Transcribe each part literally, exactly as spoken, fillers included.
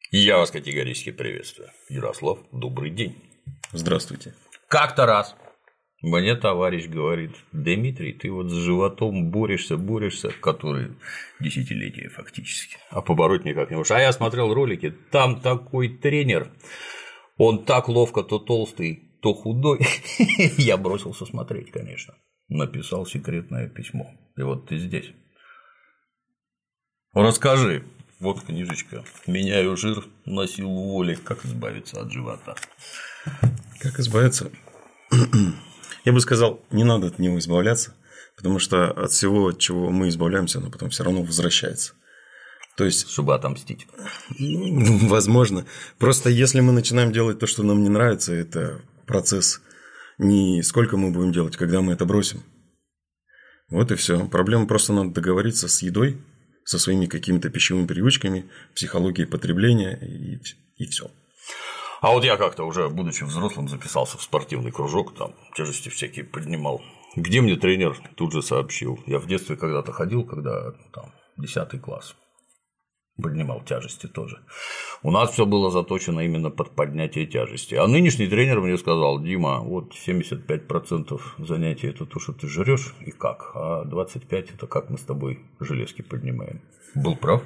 Я вас категорически приветствую. Ярослав, добрый день. Здравствуйте. Как-то раз мне товарищ говорит: Дмитрий, ты вот с животом борешься, борешься, который десятилетия фактически, а побороть никак не можешь. А я смотрел ролики, там такой тренер, он так ловко то толстый, то худой. Я бросился смотреть, конечно. Написал секретное письмо. И вот ты здесь. Расскажи. Вот книжечка. Меняю жир на силу воли. Как избавиться от живота? Как избавиться? Я бы сказал, не надо от него избавляться, потому что от всего, от чего мы избавляемся, оно потом все равно возвращается. То есть, чтобы отомстить. Возможно. Просто если мы начинаем делать то, что нам не нравится, это процесс не сколько мы будем делать, когда мы это бросим. Вот и все. Проблема просто надо договориться с едой, со своими какими-то пищевыми привычками, психологией потребления и, и все. А вот я как-то уже, будучи взрослым, записался в спортивный кружок, там тяжести всякие поднимал. Где мне тренер тут же сообщил. Я в детстве когда-то ходил, когда там десятый класс. Поднимал тяжести тоже. У нас все было заточено именно под поднятие тяжести. А нынешний тренер мне сказал: Дима, вот семьдесят пять процентов занятий это то, что ты жрешь и как, а двадцать пять процентов это как мы с тобой железки поднимаем. Был прав?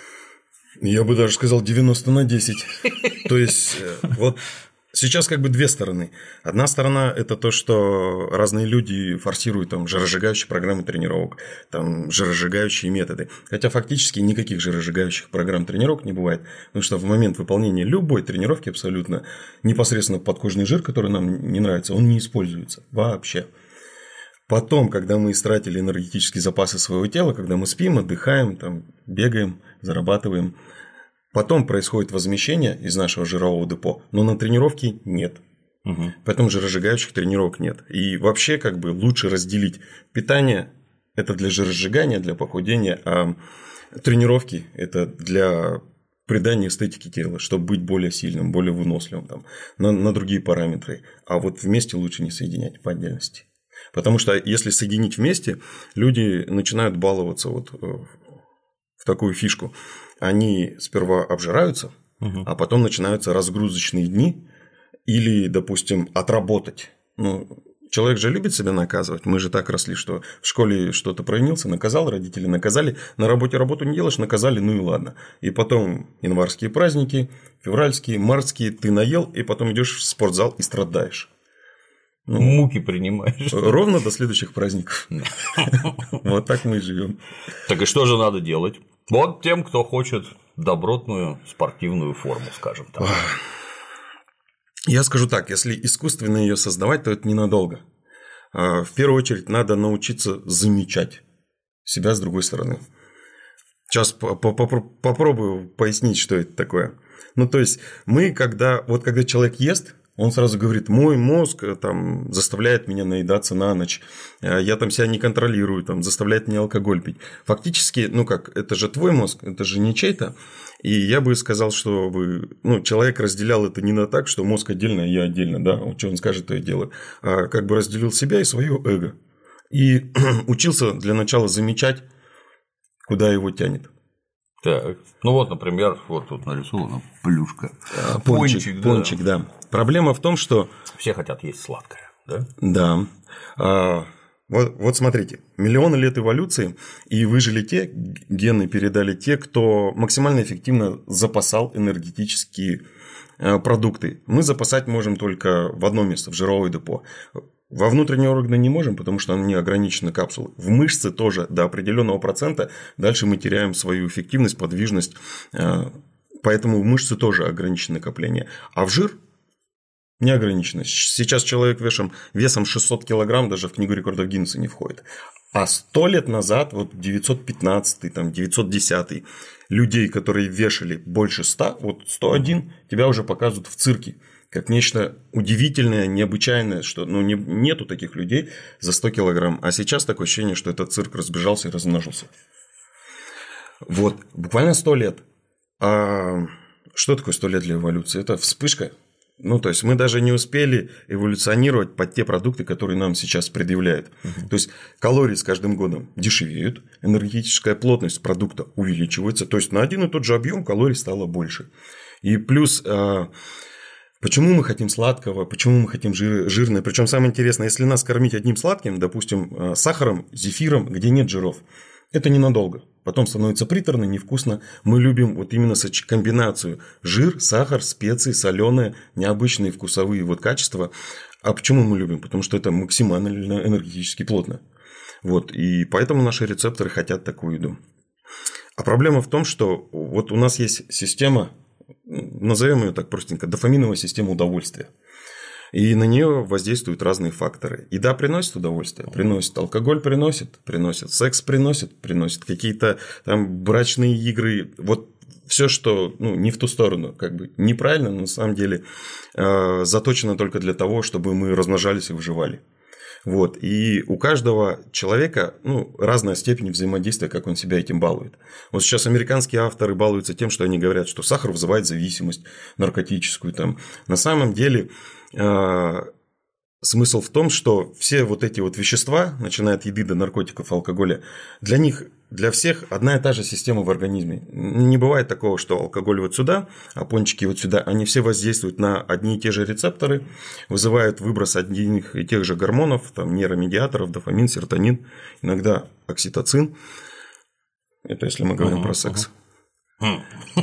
Я бы даже сказал девяносто на десять. То есть, вот сейчас как бы две стороны. Одна сторона – это то, что разные люди форсируют там жиросжигающие программы тренировок, там жиросжигающие методы. Хотя фактически никаких жиросжигающих программ тренировок не бывает, потому что в момент выполнения любой тренировки абсолютно непосредственно подкожный жир, который нам не нравится, он не используется вообще. Потом, когда мы истратили энергетические запасы своего тела, когда мы спим, отдыхаем, там, бегаем, зарабатываем, потом происходит возмещение из нашего жирового депо, но на тренировке нет. Угу. Поэтому жиросжигающих тренировок нет. И вообще как бы лучше разделить питание – это для жиросжигания, для похудения, а тренировки – это для придания эстетики тела, чтобы быть более сильным, более выносливым там, на, на другие параметры. А вот вместе лучше не соединять по отдельности. Потому что если соединить вместе, люди начинают баловаться вот в такую фишку. Они сперва обжираются, угу. а потом начинаются разгрузочные дни или, допустим, отработать. Ну, человек же любит себя наказывать. Мы же так росли, что в школе что-то провинился, наказал, родители наказали, на работе работу не делаешь, наказали, ну и ладно. И потом январские праздники, февральские, мартские, ты наел, и потом идешь в спортзал и страдаешь. Ну, муки принимаешь. Ровно до следующих праздников. Вот так мы и живем. Так и что же надо делать? Вот тем, кто хочет добротную спортивную форму, скажем так. Я скажу так, если искусственно ее создавать, то это ненадолго. В первую очередь надо научиться замечать себя с другой стороны. Сейчас попробую пояснить, что это такое. Ну, то есть, мы, когда, вот когда человек ест, он сразу говорит: мой мозг там заставляет меня наедаться на ночь, я там себя не контролирую, там, заставляет меня алкоголь пить. Фактически, ну как, это же твой мозг, это же не чей-то. И я бы сказал, что вы, ну, человек разделял это не на так, что мозг отдельно, а я отдельно, да, что он скажет, то я делаю, а как бы разделил себя и свое эго. И учился для начала замечать, куда его тянет. Так, ну вот, например, вот тут нарисована плюшка. А, пончик, пончик, да. пончик, да. Проблема в том, что… Все хотят есть сладкое, да? Да. А, вот, вот смотрите, миллионы лет эволюции, и выжили те, гены передали те, кто максимально эффективно запасал энергетические продукты. Мы запасать можем только в одно место, в жировое депо. Во внутренние органы не можем, потому что они ограничены капсулой. В мышцы тоже до определенного процента. Дальше мы теряем свою эффективность, подвижность. Поэтому в мышцы тоже ограничено накопление. А в жир не ограничено. Сейчас человек весом, весом шестьсот килограмм даже в книгу рекордов Гиннесса не входит. А сто лет назад, вот девятьсот пятнадцатый, там, девятьсот десятый, людей, которые вешали больше ста, вот сто один, тебя уже показывают в цирке. Как нечто удивительное, необычайное, что ну, не, нету таких людей за сто килограмм. А сейчас такое ощущение, что этот цирк разбежался и размножился. Вот, буквально сто лет. А что такое сто лет для эволюции? Это вспышка. Ну, то есть, мы даже не успели эволюционировать под те продукты, которые нам сейчас предъявляют. Uh-huh. То есть, калории с каждым годом дешевеют, энергетическая плотность продукта увеличивается. То есть, на один и тот же объем калорий стало больше. И плюс, почему мы хотим сладкого, почему мы хотим жир, жирное. Причем самое интересное, если нас кормить одним сладким, допустим, сахаром, зефиром, где нет жиров, это ненадолго. Потом становится приторно, невкусно. Мы любим вот именно комбинацию жир, сахар, специи, соленые, необычные вкусовые вот качества. А почему мы любим? Потому что это максимально энергетически плотно. Вот. И поэтому наши рецепторы хотят такую еду. А проблема в том, что вот у нас есть система, назовем ее так простенько, дофаминовая система удовольствия. И на нее воздействуют разные факторы. Еда приносит удовольствие, приносит. Алкоголь приносит, приносит. Секс приносит, приносит. Какие-то там брачные игры. Вот все, что ну, не в ту сторону, как бы неправильно, но на самом деле э, заточено только для того, чтобы мы размножались и выживали. Вот. И у каждого человека ну, разная степень взаимодействия, как он себя этим балует. Вот сейчас американские авторы балуются тем, что они говорят, что сахар вызывает зависимость наркотическую. Там. На самом деле э, смысл в том, что все вот эти вот вещества, начиная от еды до наркотиков, алкоголя, для них, для всех одна и та же система в организме. Не бывает такого, что алкоголь вот сюда, а пончики вот сюда. Они все воздействуют на одни и те же рецепторы, вызывают выброс одних и тех же гормонов, там, нейромедиаторов, дофамин, серотонин, иногда окситоцин. Это если мы говорим uh-huh, про секс. Uh-huh.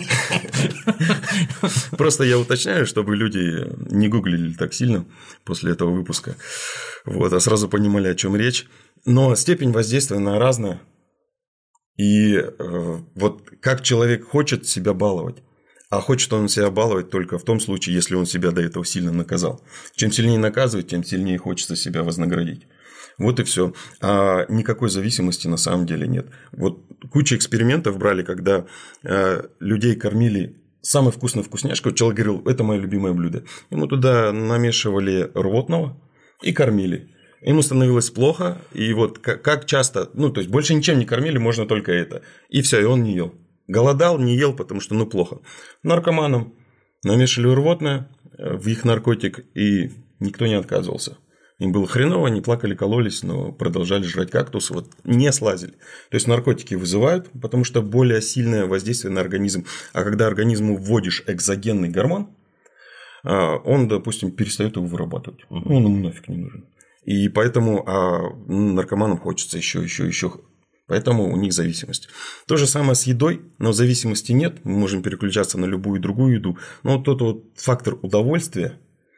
Просто я уточняю, чтобы люди не гуглили так сильно после этого выпуска, вот, а сразу понимали, о чем речь. Но степень воздействия она разная. И э, вот как человек хочет себя баловать, а хочет он себя баловать только в том случае, если он себя до этого сильно наказал. Чем сильнее наказывать, тем сильнее хочется себя вознаградить. Вот и все. А никакой зависимости на самом деле нет. Вот куча экспериментов брали, когда э, людей кормили самой вкусной вкусняшкой. Человек говорил, это мое любимое блюдо. Ему туда намешивали рвотного и кормили. Ему становилось плохо, и вот как часто, ну, то есть, больше ничем не кормили, можно только это. И все, и он не ел. Голодал, не ел, потому что, ну, плохо. Наркоманам намешали рвотное в их наркотик, и никто не отказывался. Им было хреново, они плакали, кололись, но продолжали жрать кактус, вот не слазили. То есть, наркотики вызывают, потому что более сильное воздействие на организм. А когда организму вводишь экзогенный гормон, он, допустим, перестает его вырабатывать. Он ему нафиг не нужен. И поэтому а, наркоманам хочется еще, еще, еще. Поэтому у них зависимость. То же самое с едой, но зависимости нет. Мы можем переключаться на любую другую еду. Но вот тот вот фактор удовольствия,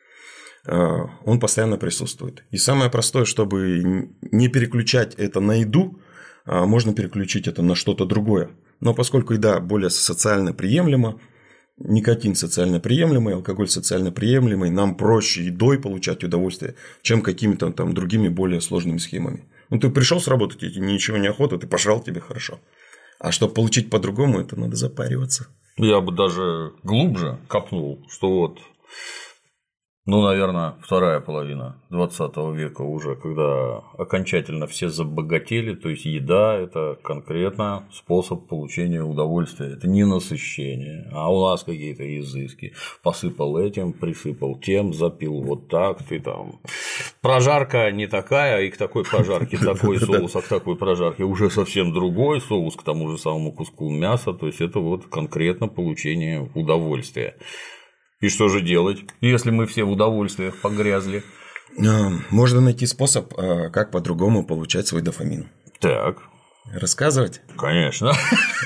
а, он постоянно присутствует. И самое простое, чтобы не переключать это на еду, а, можно переключить это на что-то другое. Но поскольку еда более социально приемлема, никотин социально приемлемый, алкоголь социально приемлемый, нам проще едой получать удовольствие, чем какими-то там другими более сложными схемами. Ну, ты пришел с работы, тебе ничего не охота, ты пожрал, тебе хорошо. А чтобы получить по-другому, это надо запариваться. Я бы даже глубже копнул, что вот, ну, наверное, вторая половина двадцатого века уже, когда окончательно все забогатели, то есть еда – это конкретно способ получения удовольствия, это не насыщение, а у нас какие-то изыски. Посыпал этим, присыпал тем, запил вот так, ты там… Прожарка не такая, и к такой прожарке такой соус, а к такой прожарке уже совсем другой соус, к тому же самому куску мяса, то есть это вот конкретно получение удовольствия. И что же делать, если мы все в удовольствиях погрязли? Можно найти способ, как по-другому получать свой дофамин. Так. Рассказывать? Конечно.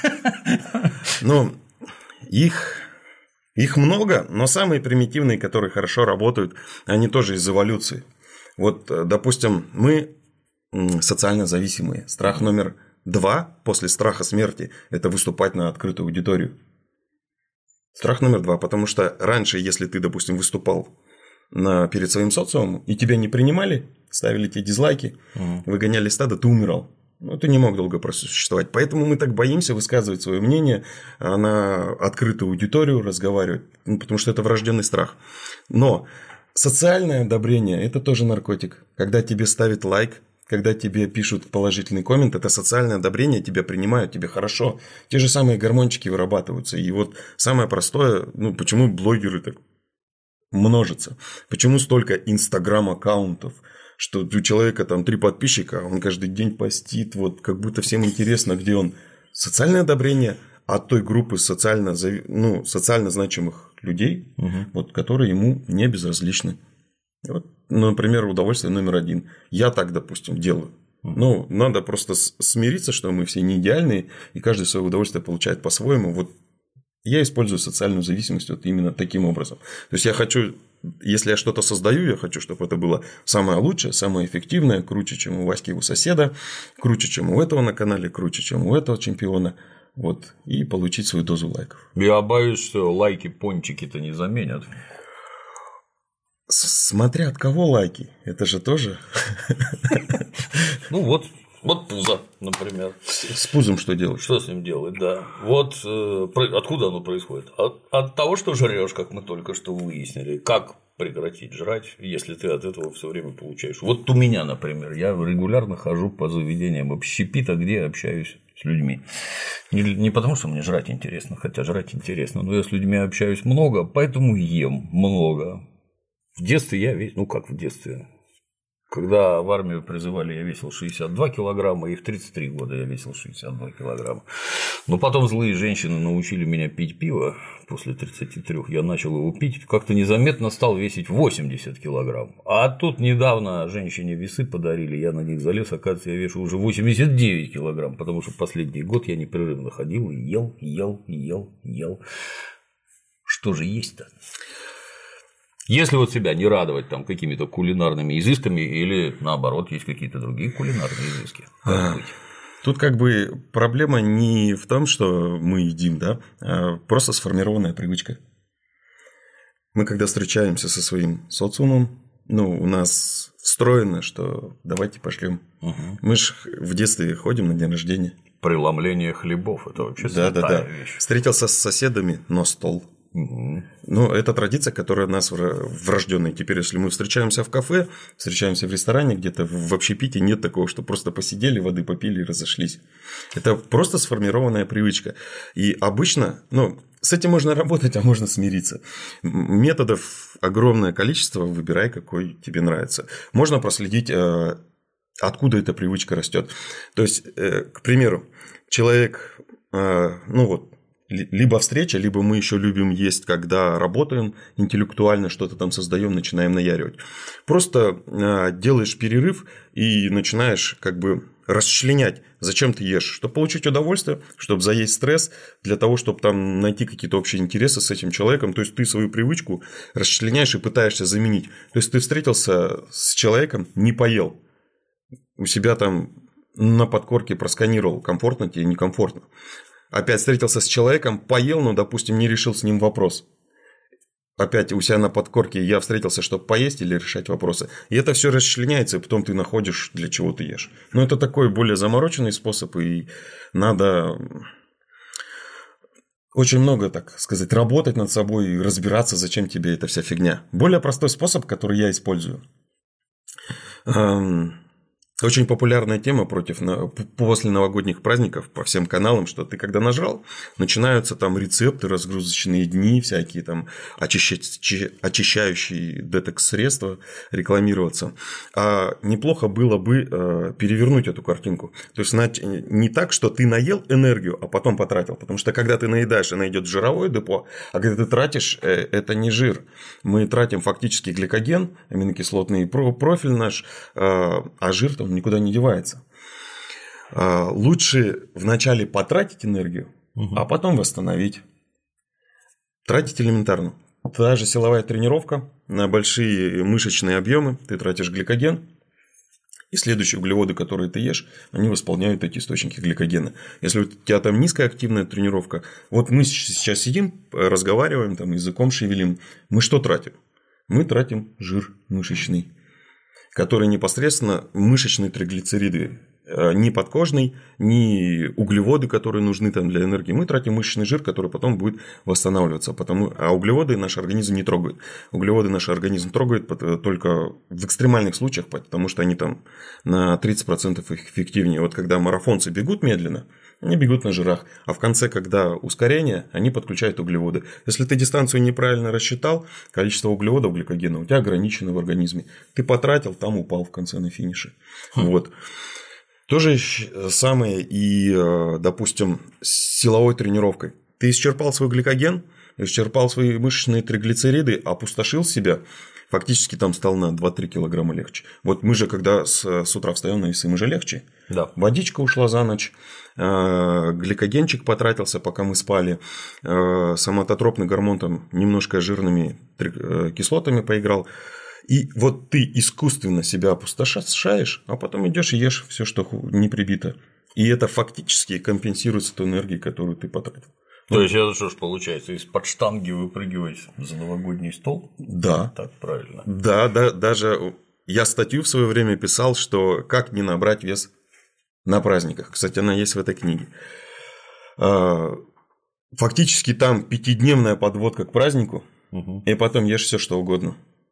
Ну, их, их много, но самые примитивные, которые хорошо работают, они тоже из эволюции. Вот, допустим, мы социально зависимые. Страх номер два после страха смерти – это выступать на открытую аудиторию. Страх номер два, потому что раньше, если ты, допустим, выступал на, перед своим социумом, и тебя не принимали, ставили тебе дизлайки, угу. выгоняли стадо, ты умирал. Ну, ты не мог долго просуществовать. Поэтому мы так боимся высказывать свое мнение на открытую аудиторию, разговаривать, ну, потому что это врожденный страх. Но социальное одобрение – это тоже наркотик. Когда тебе ставят лайк, когда тебе пишут положительный коммент, это социальное одобрение, тебя принимают, тебе хорошо. Те же самые гормончики вырабатываются. И вот самое простое, ну, почему блогеры так множатся? Почему столько инстаграм-аккаунтов, что у человека там три подписчика, он каждый день постит, вот как будто всем интересно, где он. Социальное одобрение. от той группы социально, ну, социально значимых людей, угу. вот, которые ему не безразличны. Вот, например, удовольствие номер один. Я так, допустим, делаю. Ну, надо просто смириться, что мы все не идеальные, и каждый свое удовольствие получает по-своему. Вот я использую социальную зависимость вот именно таким образом. То есть я хочу, если я что-то создаю, я хочу, чтобы это было самое лучшее, самое эффективное, круче, чем у Васьки, у соседа, круче, чем у этого на канале, круче, чем у этого чемпиона. Вот, и получить свою дозу лайков. Я боюсь, что лайки пончики-то не заменят. Смотря от кого лайки, это же тоже. Ну вот, вот пузо, например. С пузом что делать? Что с ним делать, да. Вот э, откуда оно происходит? От, от того, что жрешь, как мы только что выяснили. Как прекратить жрать, если ты от этого все время получаешь? Вот у меня, например, я регулярно хожу по заведениям общепита, где общаюсь с людьми. Не, не потому, что мне жрать интересно, хотя жрать интересно, но я с людьми общаюсь много, поэтому ем много. В детстве я весил, ну как в детстве, когда в армию призывали, я весил шестьдесят два килограмма, и в тридцать три года я весил шестьдесят два килограмма. Но потом злые женщины научили меня пить пиво после тридцати трёх, я начал его пить, как-то незаметно стал весить восемьдесят килограмм. А тут недавно женщине весы подарили, я на них залез, оказывается, я вешу уже восемьдесят девять килограмм, потому что последний год я непрерывно ходил и ел, ел, ел, ел. Что же есть-то? Если вот себя не радовать там какими-то кулинарными изысками или наоборот есть какие-то другие кулинарные изыски. А, тут как бы проблема не в том, что мы едим, да, а просто сформированная привычка. Мы когда встречаемся со своим социумом, ну, у нас встроено, что давайте пошлем. Угу. Мы же в детстве ходим на день рождения. Преломление хлебов – это вообще да, святая да, да. вещь. Встретился с соседами, но стол. Угу. Ну, это традиция, которая у нас врожденная. Теперь, если мы встречаемся в кафе, встречаемся в ресторане, где-то в общепите, нет такого, что просто посидели, воды попили и разошлись. Это просто сформированная привычка. И обычно, ну, с этим можно работать, а можно смириться. Методов огромное количество, выбирай, какой тебе нравится. Можно проследить, откуда эта привычка растет. То есть, к примеру, человек, ну вот, либо встреча, либо мы еще любим есть, когда работаем интеллектуально, что-то там создаем, начинаем наяривать. Просто делаешь перерыв и начинаешь как бы расчленять, зачем ты ешь, чтобы получить удовольствие, чтобы заесть стресс, для того, чтобы там найти какие-то общие интересы с этим человеком. То есть ты свою привычку расчленяешь и пытаешься заменить. То есть ты встретился с человеком, не поел, у себя там на подкорке просканировал, комфортно тебе, некомфортно. Опять встретился с человеком, поел, но, допустим, не решил с ним вопрос. Опять у себя на подкорке я встретился, чтобы поесть или решать вопросы. И это все расчленяется, и потом ты находишь, для чего ты ешь. Но это такой более замороченный способ, и надо очень много, так сказать, работать над собой и разбираться, зачем тебе эта вся фигня. Более простой способ, который я использую. Очень популярная тема против, после новогодних праздников по всем каналам, что ты когда нажрал, начинаются там рецепты, разгрузочные дни, всякие там очищающие детокс-средства рекламироваться. А неплохо было бы перевернуть эту картинку. То есть не так, что ты наел энергию, а потом потратил. Потому что когда ты наедаешь, она идет в жировое депо, а когда ты тратишь, это не жир. Мы тратим фактически гликоген, аминокислотный профиль наш, а жир там никуда не девается. Лучше вначале потратить энергию, угу. а потом восстановить. Тратить элементарно. Та же силовая тренировка на большие мышечные объемы. Ты тратишь гликоген, и следующие углеводы, которые ты ешь, они восполняют эти источники гликогена. Если у тебя там низкая активная тренировка, вот мы сейчас сидим, разговариваем, там, языком шевелим, мы что тратим? Мы тратим жир мышечный, который непосредственно мышечные триглицериды, ни подкожный, ни углеводы, которые нужны там для энергии. Мы тратим мышечный жир, который потом будет восстанавливаться. Потому... А углеводы наш организм не трогает. Углеводы наш организм трогает только в экстремальных случаях, потому что они там на тридцать процентов эффективнее. Вот когда марафонцы бегут медленно, они бегут на жирах, а в конце, когда ускорение, они подключают углеводы. Если ты дистанцию неправильно рассчитал, количество углеводов, гликогена у тебя ограничено в организме. Ты потратил, там упал в конце на финише. Хм. Вот. То же самое и, допустим, с силовой тренировкой. Ты исчерпал свой гликоген, исчерпал свои мышечные триглицериды, опустошил себя, фактически там стал на два-три килограмма легче. Вот мы же, когда с, с утра встаем на весы, мы же легче. Да. Водичка ушла за ночь, гликогенчик потратился, пока мы спали, соматотропный гормон там немножко жирными кислотами поиграл. И вот ты искусственно себя опустошаешь, а потом идешь и ешь все, что не прибито. И это фактически компенсируется той энергией, которую ты потратил. То есть это что ж получается, из-под штанги выпрыгивать за новогодний стол? Да. Так правильно. Да, да, даже я статью в свое время писал, что как не набрать вес на праздниках. Кстати, она есть в этой книге. Фактически там пятидневная подводка к празднику, угу. И потом ешь все, что угодно.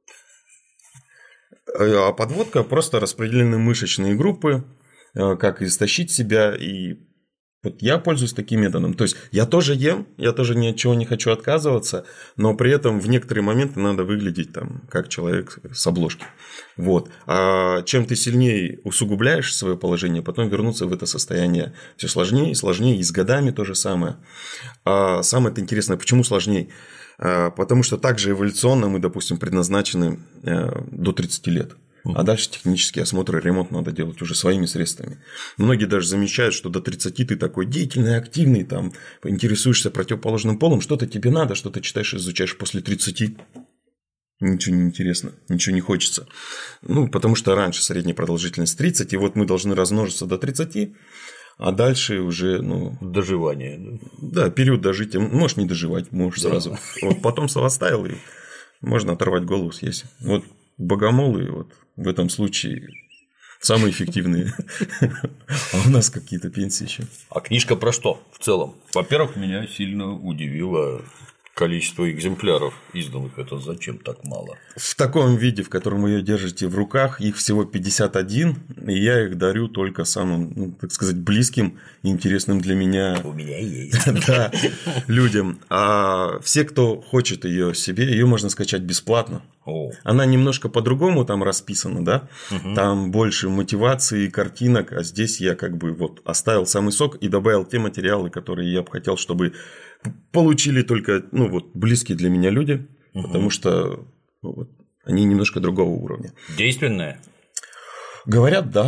А подводка просто распределены мышечные группы, как истощить себя. И вот я пользуюсь таким методом. То есть я тоже ем, я тоже ни от чего не хочу отказываться, но при этом в некоторые моменты надо выглядеть там, как человек с обложки. Вот. А чем ты сильнее усугубляешь свое положение, потом вернуться в это состояние все сложнее и сложнее, и с годами то же самое. А самое интересное, почему сложнее? Потому что также эволюционно мы, допустим, предназначены до тридцати лет. А дальше технический осмотр и ремонт надо делать уже своими средствами. Многие даже замечают, что до тридцати ты такой деятельный, активный, там, интересуешься противоположным полом, что-то тебе надо, что-то читаешь, изучаешь. После тридцати ничего не интересно, ничего не хочется. Ну, потому что раньше средняя продолжительность тридцать, и вот мы должны размножиться до тридцати. А дальше уже, ну... Доживание. Да, да, период дожития. Можешь не доживать, можешь да. сразу. Вот потомство оставил, и можно оторвать голову, съесть. Вот богомолы вот в этом случае самые эффективные. А у нас какие-то пенсии еще. А книжка про что в целом? Во-первых, меня сильно удивило количество экземпляров изданных. Это зачем так мало? В таком виде, в котором вы ее держите в руках, их всего пятьдесят один, и я их дарю только самым, ну, так сказать, близким и интересным для меня. У меня есть. Да, людям. А все, кто хочет ее себе, ее можно скачать бесплатно. О. Она немножко по-другому там расписана, да? Угу. Там больше мотивации, картинок, а здесь я как бы вот оставил самый сок и добавил те материалы, которые я бы хотел, чтобы получили только, ну, вот, близкие для меня люди, угу. Потому что ну, вот, они немножко другого уровня. Действенная? Говорят, да.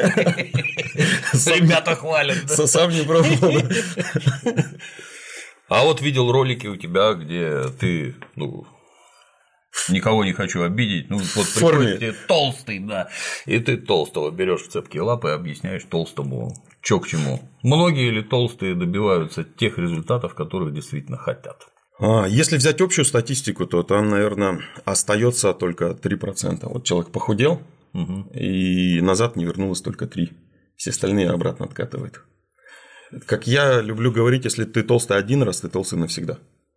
Ребята хвалят. Сам не пробовал. А вот видел ролики у тебя, где ты, ну, никого не хочу обидеть, ну вот приходит тебе толстый, да, и ты толстого берешь в цепкие лапы и объясняешь толстому, чё к чему. Многие или толстые добиваются тех результатов, которых действительно хотят. А, если взять общую статистику, то там, наверное, остается только три процента. Вот человек похудел, угу. И назад не вернулось только три процента. Все остальные обратно откатывают. Как я люблю говорить, если ты толстый один раз, ты толстый навсегда.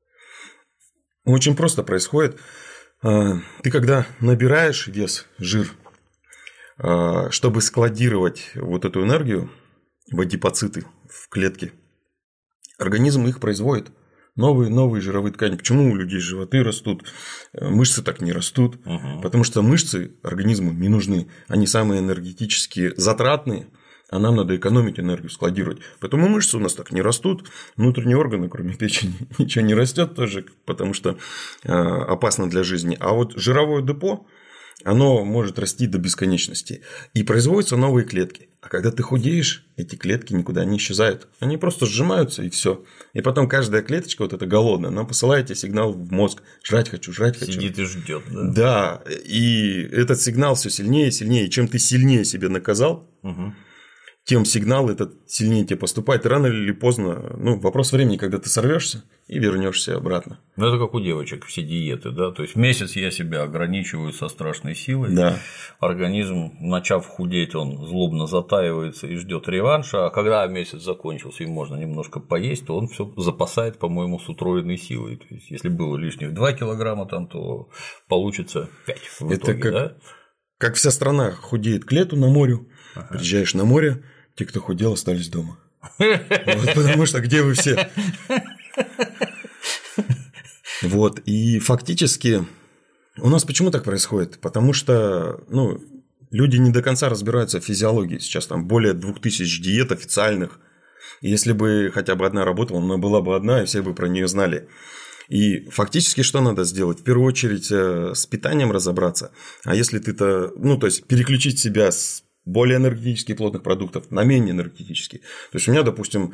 Очень просто происходит. Ты когда набираешь вес, жир, чтобы складировать вот эту энергию в адипоциты, в клетки, организм их производит. Новые, новые жировые ткани. Почему у людей животы растут, мышцы так не растут? Угу. Потому что мышцы организму не нужны. Они самые энергетически затратные, а нам надо экономить энергию, складировать. Поэтому мышцы у нас так не растут. Внутренние органы, кроме печени, ничего не растет тоже, потому что опасно для жизни. А вот жировое депо, оно может расти до бесконечности. И производятся новые клетки. А когда ты худеешь, эти клетки никуда не исчезают. Они просто сжимаются, и все. И потом каждая клеточка, вот эта голодная, она посылает тебе сигнал в мозг: жрать хочу, жрать хочу. Сидит и ждет. Да? Да. И этот сигнал все сильнее и сильнее. И чем ты сильнее себя наказал, угу. тем сигнал этот сильнее тебе поступает. И рано или поздно, ну, вопрос времени, когда ты сорвешься и вернешься обратно. Ну, это как у девочек все диеты, да. То есть месяц я себя ограничиваю со страшной силой. Да. Организм, начав худеть, он злобно затаивается и ждет реванша. А когда месяц закончился и можно немножко поесть, то он все запасает, по-моему, с утроенной силой. То есть, если было лишних два килограмма там, то получится пять в это итоге, как, да? Как вся страна худеет к лету на море. Ага. Приезжаешь на море, те, кто худел, остались дома. Вот, потому что где вы все? Вот, и фактически у нас почему так происходит? Потому что, ну, люди не до конца разбираются в физиологии. Сейчас там более двух тысяч диет официальных. И если бы хотя бы одна работала, она была бы одна, и все бы про нее знали. И фактически что надо сделать? В первую очередь с питанием разобраться. А если ты-то, ну, то есть переключить себя с более энергетических плотных продуктов на менее энергетические. То есть у меня, допустим,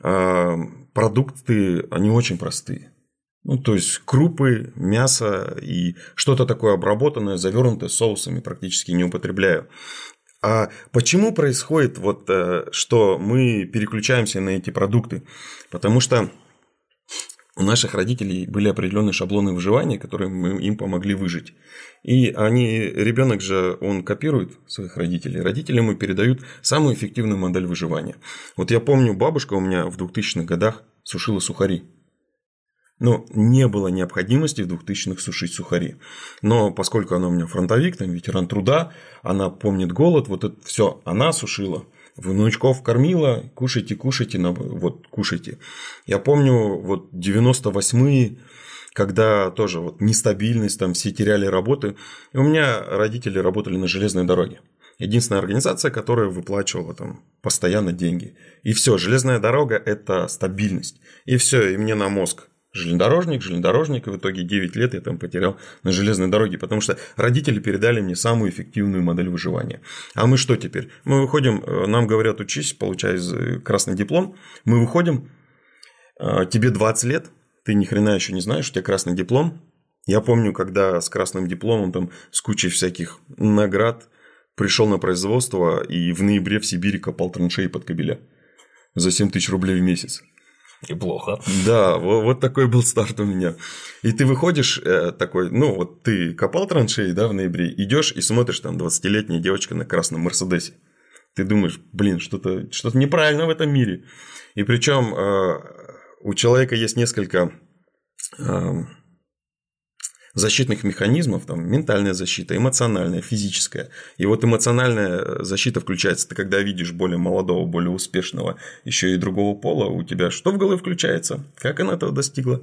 продукты, они очень простые. Ну, то есть крупы, мясо и что-то такое обработанное, завернутое соусами практически не употребляю. А почему происходит вот, что мы переключаемся на эти продукты? Потому что у наших родителей были определенные шаблоны выживания, которые мы им помогли выжить. И они, ребенок же, он копирует своих родителей. Родители ему передают самую эффективную модель выживания. Вот я помню, бабушка у меня в двухтысячных годах сушила сухари. Но не было необходимости в двухтысячных сушить сухари. Но поскольку она у меня фронтовик, там, ветеран труда, она помнит голод, вот это все она сушила. Внучков кормила, кушайте, кушайте, вот кушайте. Я помню, вот девяносто восьмые, когда тоже вот нестабильность, там все теряли работы. И у меня родители работали на железной дороге. Единственная организация, которая выплачивала там постоянно деньги. И все, железная дорога – это стабильность. И все, и мне на мозг. Железнодорожник, железнодорожник, и в итоге девять лет я там потерял на железной дороге, потому что родители передали мне самую эффективную модель выживания. А мы что теперь? Мы выходим, нам говорят, учись, получай красный диплом, мы выходим, тебе двадцать лет, ты ни хрена еще не знаешь, у тебя красный диплом. Я помню, когда с красным дипломом, там, с кучей всяких наград пришел на производство и в ноябре в Сибири копал траншеи под кабеля за семь тысяч рублей в месяц. Неплохо. Да, вот такой был старт у меня. И ты выходишь такой, ну, вот ты копал траншеи, да, в ноябре, идешь и смотришь, там, двадцатилетняя девочка на красном Мерседесе. Ты думаешь, блин, что-то что-то неправильно в этом мире. И причем у человека есть несколько защитных механизмов, там, ментальная защита, эмоциональная, физическая. И вот эмоциональная защита включается, ты когда видишь более молодого, более успешного, еще и другого пола, у тебя что в голове включается? Как она этого достигла?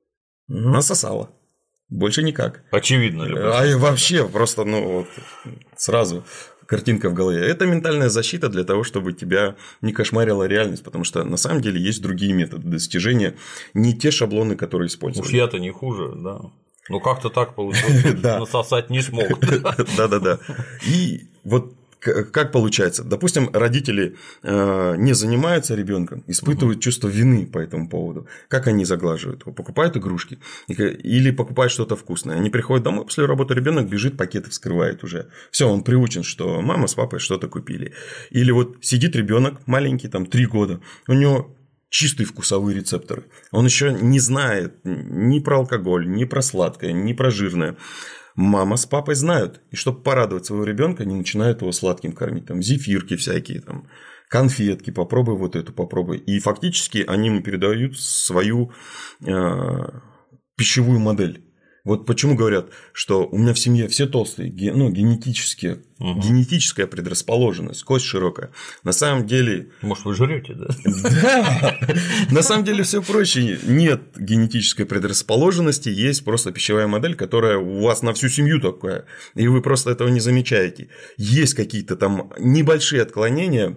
Насосала. Больше никак. Очевидно ли? А и вообще, просто, ну, вот, сразу картинка в голове. Это ментальная защита для того, чтобы тебя не кошмарила реальность, потому что на самом деле есть другие методы достижения, не те шаблоны, которые используют. Уж я-то не хуже, да. Ну, как-то так получилось, насосать не смог. Да-да-да. И вот как получается? Допустим, родители не занимаются ребенком, испытывают чувство вины по этому поводу. Как они заглаживают? Покупают игрушки или покупают что-то вкусное. Они приходят домой, после работы ребенок бежит, пакеты вскрывает уже. Все, он приучен, что мама с папой что-то купили. Или вот сидит ребенок маленький, там три года, у него чистые вкусовые рецепторы. Он еще не знает ни про алкоголь, ни про сладкое, ни про жирное. Мама с папой знают. И чтобы порадовать своего ребенка, они начинают его сладким кормить. Там зефирки всякие, там, конфетки, попробуй вот эту, попробуй. И фактически они ему передают свою э, пищевую модель. Вот почему говорят, что у меня в семье все толстые, ну, генетически, угу. генетическая предрасположенность, кость широкая. На самом деле… Может, вы жрете, да? Да. На самом деле все проще. Нет генетической предрасположенности, есть просто пищевая модель, которая у вас на всю семью такая, и вы просто этого не замечаете. Есть какие-то там небольшие отклонения,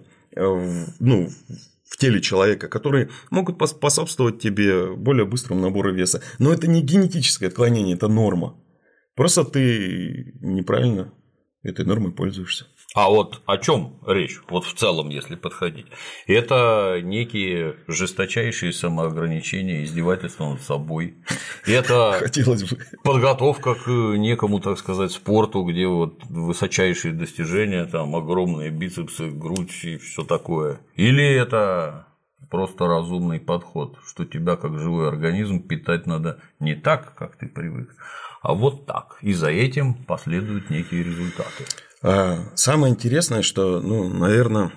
ну, в теле человека, которые могут способствовать тебе более быстрому набору веса. Но это не генетическое отклонение, это норма. Просто ты неправильно этой нормой пользуешься. А вот о чем речь, вот в целом, если подходить? Это некие жесточайшие самоограничения, издевательства над собой. Это хотелось бы подготовка к некому, так сказать, спорту, где вот высочайшие достижения, там огромные бицепсы, грудь и все такое. Или это просто разумный подход, что тебя как живой организм питать надо не так, как ты привык, а вот так. И за этим последуют некие результаты. Самое интересное, что, ну, наверное,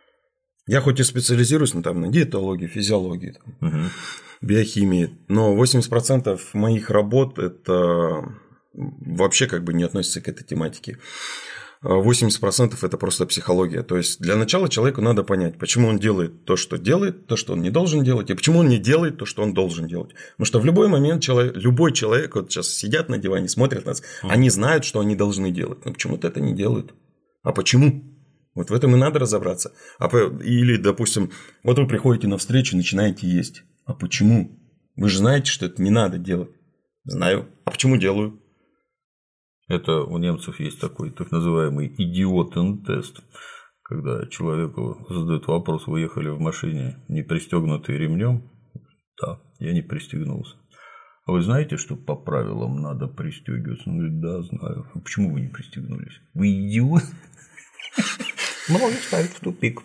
я хоть и специализируюсь ну, там, на диетологии, физиологии, там, угу. биохимии, но восемьдесят процентов моих работ это вообще как бы не относится к этой тематике. восемьдесят процентов это просто психология. То есть для начала человеку надо понять, почему он делает то, что делает, то, что он не должен делать, и почему он не делает то, что он должен делать. Потому что в любой момент человек, любой человек, вот сейчас сидят на диване, смотрят нас, mm. они знают, что они должны делать, но почему-то это не делают. А почему? Вот в этом и надо разобраться. А по... Или, допустим, вот вы приходите на встречу и начинаете есть. А почему? Вы же знаете, что это не надо делать. Знаю. А почему делаю? Это у немцев есть такой так называемый идиотен-тест, когда человеку задают вопрос: вы ехали в машине, не пристегнутый ремнем? Да, я не пристегнулся. А вы знаете, что по правилам надо пристегиваться? Он говорит: да, знаю. А почему вы не пристегнулись? Вы идиот? Может ставить в тупик.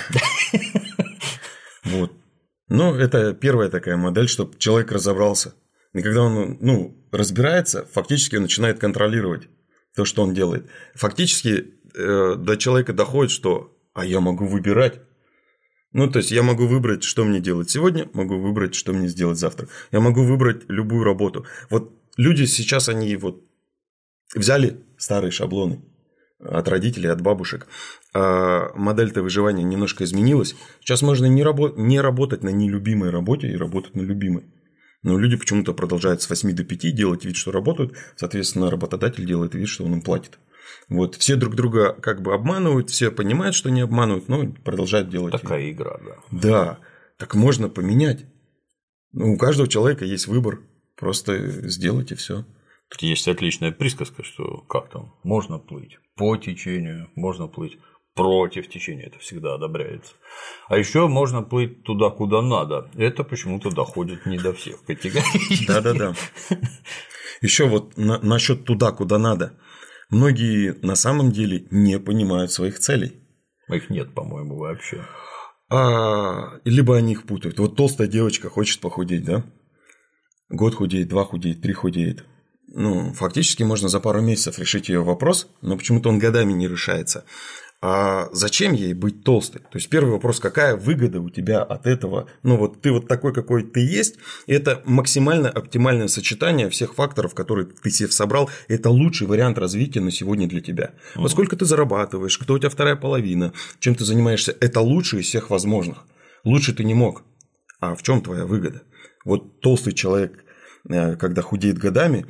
Вот. Ну, это первая такая модель, чтобы человек разобрался. И когда он, ну, разбирается, фактически он начинает контролировать то, что он делает. Фактически э, до человека доходит, что «а я могу выбирать». Ну, то есть, я могу выбрать, что мне делать сегодня, могу выбрать, что мне сделать завтра. Я могу выбрать любую работу. Вот люди сейчас, они вот взяли старые шаблоны от родителей, от бабушек. А модель-то выживания немножко изменилась. Сейчас можно не, рабо- не работать на нелюбимой работе и работать на любимой. Но люди почему-то продолжают с восьми до пяти делать вид, что работают. Соответственно, работодатель делает вид, что он им платит. Вот. Все друг друга как бы обманывают, все понимают, что не обманывают, но продолжают делать. Такая вид. игра, да. Да. Так можно поменять. Ну, у каждого человека есть выбор. Просто сделать и все. Есть отличная присказка, что как там, можно плыть по течению, можно плыть против течения, это всегда одобряется. А еще можно плыть туда, куда надо. Это почему-то доходит не до всех категорий. Да-да-да. Еще вот на, насчет туда, куда надо. Многие на самом деле не понимают своих целей. Их нет, по-моему, вообще. А, либо они их путают. Вот толстая девочка хочет похудеть, да? Год худеет, два худеет, три худеет. Ну, фактически можно за пару месяцев решить ее вопрос, но почему-то он годами не решается. А зачем ей быть толстой? То есть, первый вопрос: какая выгода у тебя от этого? Ну, вот ты вот такой, какой ты есть, это максимально оптимальное сочетание всех факторов, которые ты себе собрал. Это лучший вариант развития на сегодня для тебя. Mm-hmm. Вот сколько ты зарабатываешь, кто у тебя вторая половина, чем ты занимаешься, это лучшее из всех возможных. Лучше ты не мог. А в чем твоя выгода? Вот толстый человек, когда худеет годами,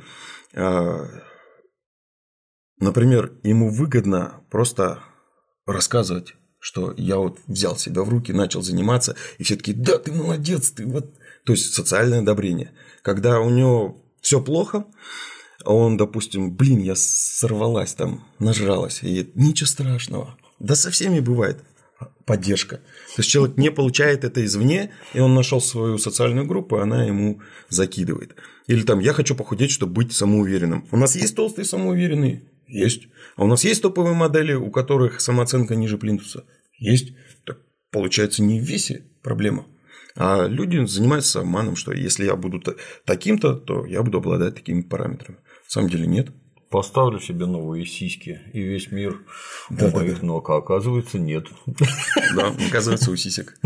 например, ему выгодно просто рассказывать, что я вот взял себя в руки, начал заниматься, и все таки да, ты молодец, ты вот. То есть социальное одобрение. Когда у него все плохо, он, допустим, блин, я сорвалась там, нажралась, и ничего страшного. Да со всеми бывает. Поддержка. То есть человек не получает это извне, и он нашел свою социальную группу, и она ему закидывает. Или там: я хочу похудеть, чтобы быть самоуверенным. У нас есть толстые самоуверенные? Есть. А у нас есть топовые модели, у которых самооценка ниже плинтуса? Есть. Так получается, не в весе проблема. А люди занимаются обманом, что если я буду таким-то, то я буду обладать такими параметрами. На самом деле нет. Поставлю себе новые сиськи, и весь мир да, у да, моих да. ног, а оказывается, нет. Да, оказывается, у сисек.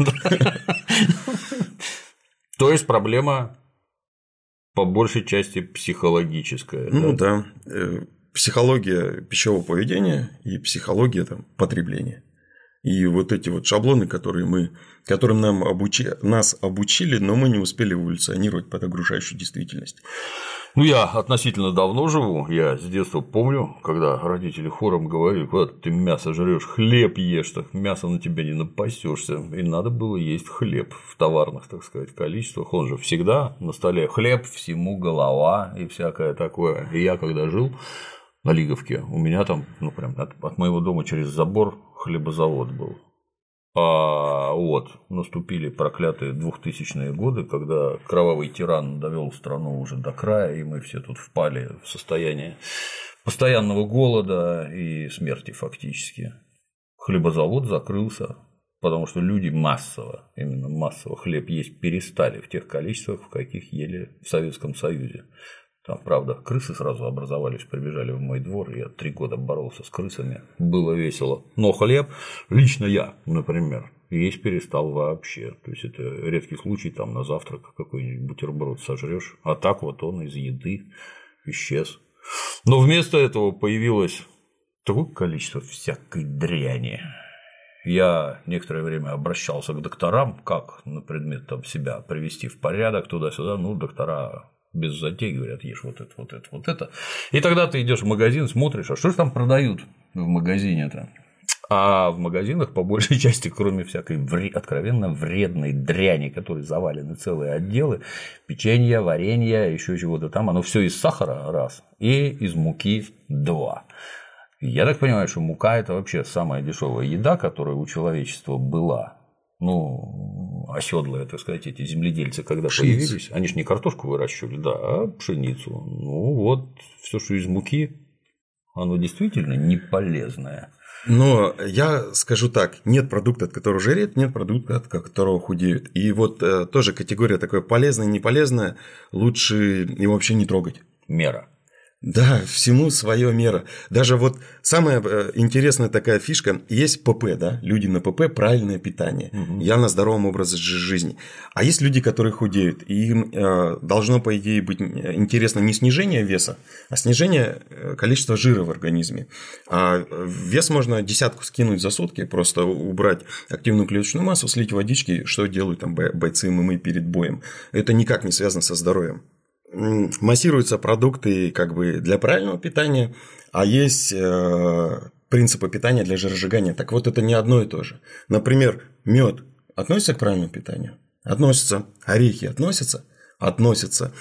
То есть проблема по большей части психологическая. Ну да, психология пищевого поведения и психология там потребления. И вот эти вот шаблоны, которые мы, которым нам обучи, нас обучили, но мы не успели эволюционировать под окружающую действительность. Ну, я относительно давно живу, я с детства помню, когда родители хором говорили: куда ты мясо жрешь, хлеб ешь, так мясо на тебя не напасешься. И надо было есть хлеб в товарных, так сказать, количествах. Он же всегда на столе: хлеб, всему голова и всякое такое. И я когда жил на Лиговке, у меня там, ну, прям от, от моего дома через забор хлебозавод был. А вот наступили проклятые двухтысячные годы, когда кровавый тиран довел страну уже до края, и мы все тут впали в состояние постоянного голода и смерти фактически. Хлебозавод закрылся, потому что люди массово, именно массово хлеб есть перестали в тех количествах, в каких ели в Советском Союзе. Там, правда, крысы сразу образовались, прибежали в мой двор, я три года боролся с крысами, было весело. Но хлеб, лично я, например, есть перестал вообще. То есть это редкий случай, там на завтрак какой-нибудь бутерброд сожрешь, а так вот он из еды исчез. Но вместо этого появилось такое количество всякой дряни. Я некоторое время обращался к докторам, как на предмет там себя привести в порядок туда-сюда, ну, доктора без затей говорят, ешь вот это, вот это, вот это. И тогда ты идешь в магазин, смотришь, а что же там продают в магазине-то? А в магазинах, по большей части, кроме всякой вре- откровенно вредной дряни, которой завалены целые отделы, печенья, варенья, еще чего-то там, оно все из сахара раз и из муки два. Я так понимаю, что мука – это вообще самая дешевая еда, которая у человечества была. Ну, оседлые, так сказать, эти земледельцы, когда пшеницу появились, они же не картошку выращивали, да, а пшеницу. Ну вот, все, что из муки, оно действительно не полезное. Но я скажу так, нет продукта, от которого жиреют, нет продукта, от которого худеют. И вот э, тоже категория такая полезная, не полезная, лучше его вообще не трогать. Мера. Да, всему свое мера. Даже вот самая интересная такая фишка, есть ПП, да, люди на ПП, правильное питание, угу. Я на здоровом образе жизни. А есть люди, которые худеют, и им э, должно, по идее, быть интересно не снижение веса, а снижение количества жира в организме. А вес можно десятку скинуть за сутки, просто убрать активную клеточную массу, слить водички, что делают там бойцы ММА перед боем. Это никак не связано со здоровьем. Массируются продукты как бы для правильного питания, а есть э, принципы питания для жиросжигания. Так вот, это не одно и то же. Например, мед относится к правильному питанию? Относится. Орехи относятся? Относятся.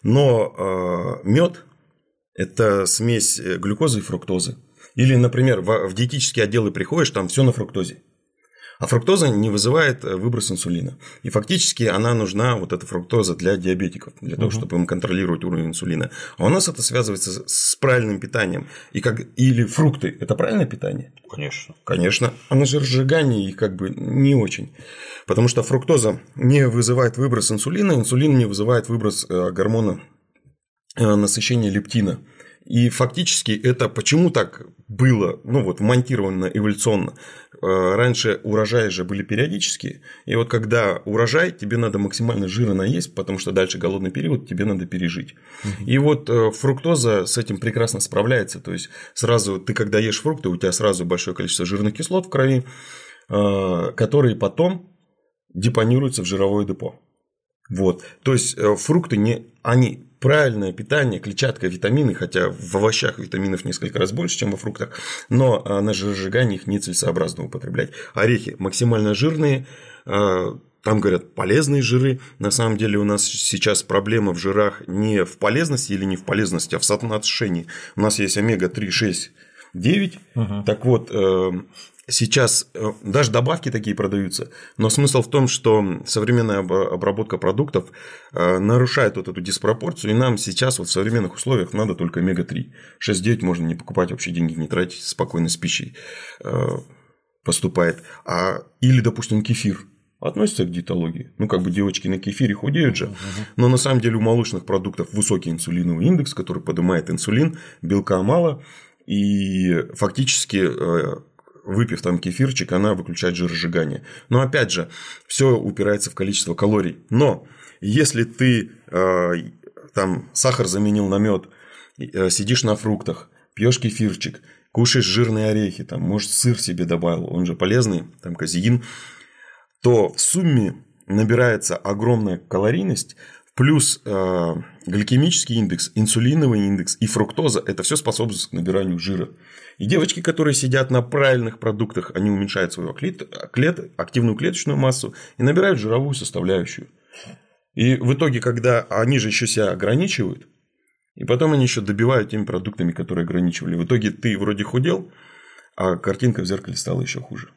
Но э, мед – это смесь глюкозы и фруктозы. Или, например, в, в диетические отделы приходишь, там все на фруктозе. А фруктоза не вызывает выброс инсулина. И фактически она нужна, вот эта фруктоза, для диабетиков, для того, угу. чтобы им контролировать уровень инсулина. А у нас это связывается с правильным питанием. И как... Или фрукты – это правильное питание? Конечно. Конечно. А на жиросжигании как бы не очень. Потому что фруктоза не вызывает выброс инсулина, инсулин не вызывает выброс гормона насыщения лептина. И фактически это почему так было, ну вот вмонтировано эволюционно. Раньше урожаи же были периодические, и вот когда урожай, тебе надо максимально жира наесть, потому что дальше голодный период, тебе надо пережить. Угу. И вот фруктоза с этим прекрасно справляется, то есть сразу ты когда ешь фрукты, у тебя сразу большое количество жирных кислот в крови, которые потом депонируются в жировое депо. Вот, то есть фрукты не, они правильное питание, клетчатка, витамины, хотя в овощах витаминов несколько раз больше, чем во фруктах, но на жиросжигании их нецелесообразно употреблять. Орехи максимально жирные, там говорят полезные жиры. На самом деле у нас сейчас проблема в жирах не в полезности или не в полезности, а в соотношении. У нас есть омега три, шесть, девять. Угу. Так вот, сейчас даже добавки такие продаются, но смысл в том, что современная обработка продуктов нарушает вот эту диспропорцию, и нам сейчас вот в современных условиях надо только омега три. шесть девять можно не покупать, вообще деньги не тратить, спокойно с пищей поступает. А, или, допустим, кефир относится к диетологии. Ну, как бы девочки на кефире худеют же, но на самом деле у молочных продуктов высокий инсулиновый индекс, который поднимает инсулин, белка мало, и фактически выпив там кефирчик, она выключает жиросжигание. Но опять же, все упирается в количество калорий. Но если ты э, там сахар заменил на мед, э, сидишь на фруктах, пьешь кефирчик, кушаешь жирные орехи, там, может, сыр себе добавил, он же полезный, там казеин, то в сумме набирается огромная калорийность. Плюс э, гликемический индекс, инсулиновый индекс и фруктоза – это все способствует к набиранию жира. И девочки, которые сидят на правильных продуктах, они уменьшают свою клет, клет, активную клеточную массу и набирают жировую составляющую. И в итоге, когда они же еще себя ограничивают, и потом они еще добивают теми продуктами, которые ограничивали. В итоге ты вроде худел, а картинка в зеркале стала еще хуже.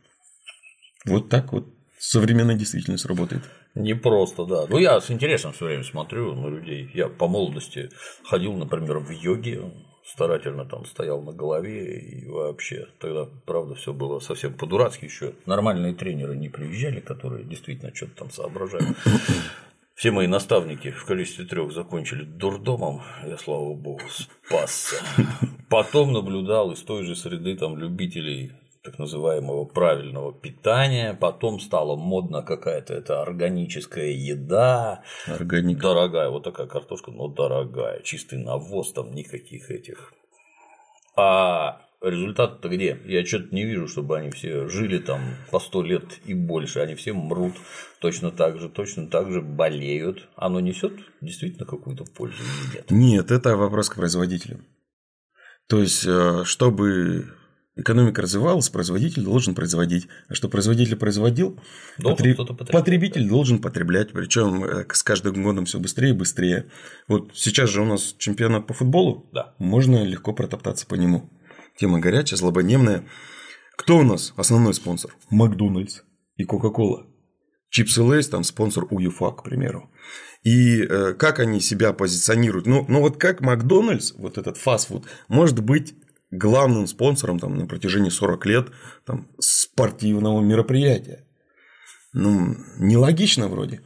Вот так вот современная действительность работает. Не просто, да. Ну, я с интересом все время смотрю на людей. Я по молодости ходил, например, в йоге, старательно там стоял на голове, и вообще тогда, правда, все было совсем по-дурацки. Еще нормальные тренеры не приезжали, которые действительно что-то там соображали. Все мои наставники в количестве трех закончили дурдомом, я, слава богу, спасся. Потом наблюдал из той же среды там любителей так называемого правильного питания, потом стало модно какая-то это органическая еда, Органик. Дорогая, вот такая картошка, но дорогая, чистый навоз, там никаких этих. А результат-то где? Я что-то не вижу, чтобы они все жили там по сто лет и больше. Они все мрут точно так же, точно так же болеют. Оно несет действительно какую-то пользу или нет? Нет, это вопрос к производителям. То есть, чтобы экономика развивалась, производитель должен производить. А что производитель производил, должен потреб... потребитель да? должен потреблять. Причем с каждым годом все быстрее и быстрее. Вот сейчас же у нас чемпионат по футболу. Да. Можно легко протоптаться по нему. Тема горячая, злободневная. Кто у нас основной спонсор? Макдональдс и Кока-Кола. Чипсы Лейс, там спонсор УЕФА, к примеру. И э, как они себя позиционируют? Ну, ну вот как Макдональдс, вот этот фастфуд, может быть главным спонсором там, на протяжении сорок лет там, спортивного мероприятия? Ну, нелогично вроде.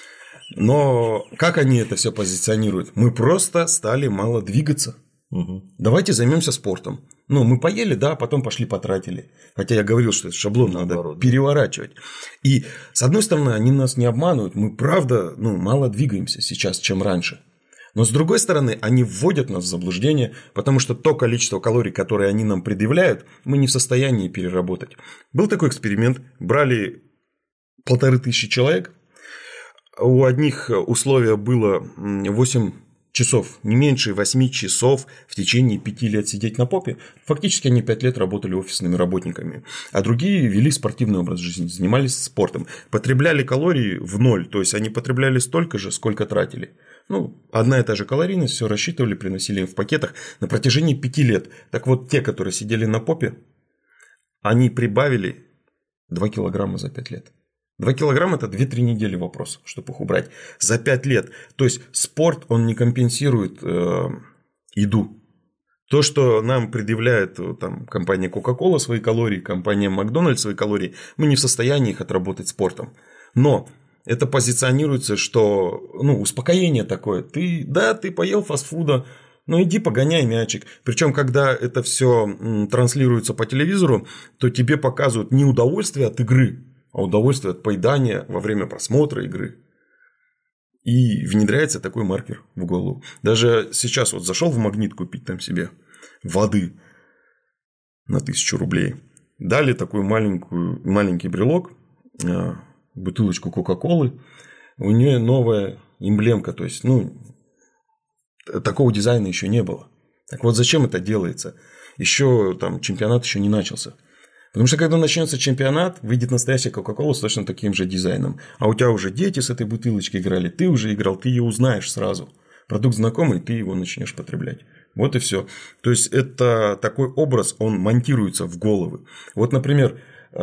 Но как они это все позиционируют? Мы просто стали мало двигаться. Угу. Давайте займемся спортом. Ну, мы поели, да, потом пошли потратили. Хотя я говорил, что этот шаблон Наоборот, надо переворачивать. И, с одной стороны, они нас не обманывают. Мы, правда, ну, мало двигаемся сейчас, чем раньше. Но, с другой стороны, они вводят нас в заблуждение, потому что то количество калорий, которые они нам предъявляют, мы не в состоянии переработать. Был такой эксперимент. Брали полторы тысячи человек. У одних условия было восемь часов, не меньше восьми часов в течение пяти лет сидеть на попе. Фактически они пять лет работали офисными работниками. А другие вели спортивный образ жизни, занимались спортом. Потребляли калории в ноль. То есть, они потребляли столько же, сколько тратили. Ну, одна и та же калорийность, все рассчитывали, приносили им в пакетах на протяжении пяти лет. Так вот, те, которые сидели на попе, они прибавили два килограмма за пять лет. два килограмма – это две-три недели вопрос, чтобы их убрать. За пять лет. То есть, спорт, он не компенсирует э, еду. То, что нам предъявляет там, компания Coca-Cola свои калории, компания Макдональдс свои калории, мы не в состоянии их отработать спортом. Но это позиционируется, что ну, успокоение такое. Ты, да, ты поел фастфуда, ну иди погоняй мячик. Причем, когда это все транслируется по телевизору, то тебе показывают не удовольствие от игры, а удовольствие от поедания во время просмотра игры. И внедряется такой маркер в голову. Даже сейчас вот зашел в Магнит купить там себе воды на тысячу рублей. Дали такой маленькую, маленький брелок, бутылочку Кока-Колы. У нее новая эмблемка. То есть, ну, такого дизайна еще не было. Так вот, зачем это делается? Еще там чемпионат еще не начался. Потому что, когда начнется чемпионат, выйдет настоящая Кока-Кола с точно таким же дизайном. А у тебя уже дети с этой бутылочкой играли, ты уже играл, ты ее узнаешь сразу. Продукт знакомый, ты его начнешь потреблять. Вот и все. То есть, это такой образ, он монтируется в головы. Вот, например,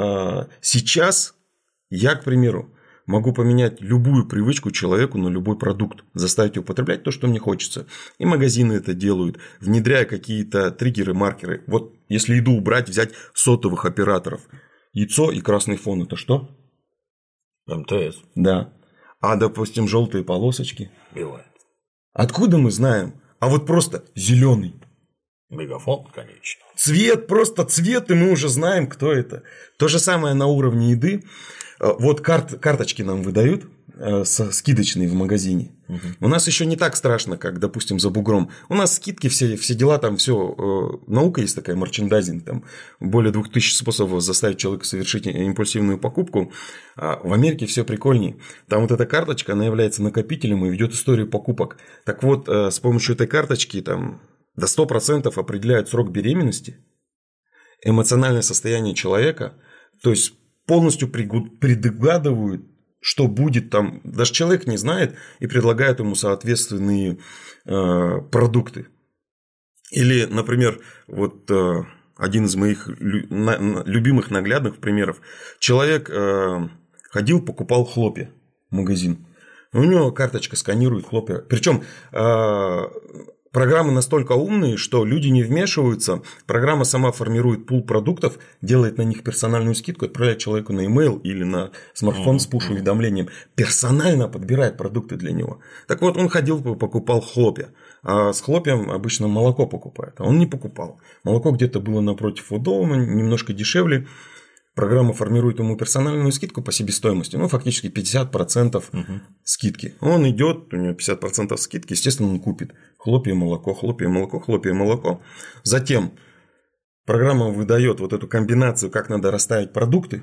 сейчас я, к примеру, могу поменять любую привычку человеку на любой продукт, заставить его потреблять то, что мне хочется. И магазины это делают, внедряя какие-то триггеры, маркеры. Вот если еду убрать, взять сотовых операторов. Яйцо и красный фон – это что? эм тэ эс. Да. А, допустим, желтые полосочки. Белая. Откуда мы знаем? А вот просто зеленый. Мегафон, конечно. Цвет, просто цвет, и мы уже знаем, кто это. То же самое на уровне еды. Вот карт, карточки нам выдают со скидочные в магазине. Угу. У нас еще не так страшно, как, допустим, за бугром. У нас скидки, все, все дела, там все. Наука есть такая, мерчендайзинг. Там более двух тысяч способов заставить человека совершить импульсивную покупку. А в Америке все прикольнее. Там вот эта карточка, она является накопителем и ведет историю покупок. Так вот, с помощью этой карточки там до ста процентов определяют срок беременности, эмоциональное состояние человека. То есть, полностью предугадывают, что будет там. Даже человек не знает и предлагают ему соответственные э, продукты. Или, например, вот э, один из моих лю- на- любимых наглядных примеров. Человек э, ходил, покупал хлопья в магазин. У него карточка сканирует хлопья. Причем э, программы настолько умные, что люди не вмешиваются. Программа сама формирует пул продуктов, делает на них персональную скидку, отправляет человеку на e-mail или на смартфон с пуш-уведомлением. Персонально подбирает продукты для него. Так вот, он ходил, покупал хлопья. А с хлопьем обычно молоко покупает. А он не покупал. Молоко где-то было напротив у дома, немножко дешевле. Программа формирует ему персональную скидку по себестоимости. Ну, фактически пятьдесят процентов угу. скидки. Он идет, у него пятьдесят процентов скидки, естественно, он купит хлопья, молоко, хлопья, молоко, хлопья, молоко. Затем программа выдает вот эту комбинацию, как надо расставить продукты.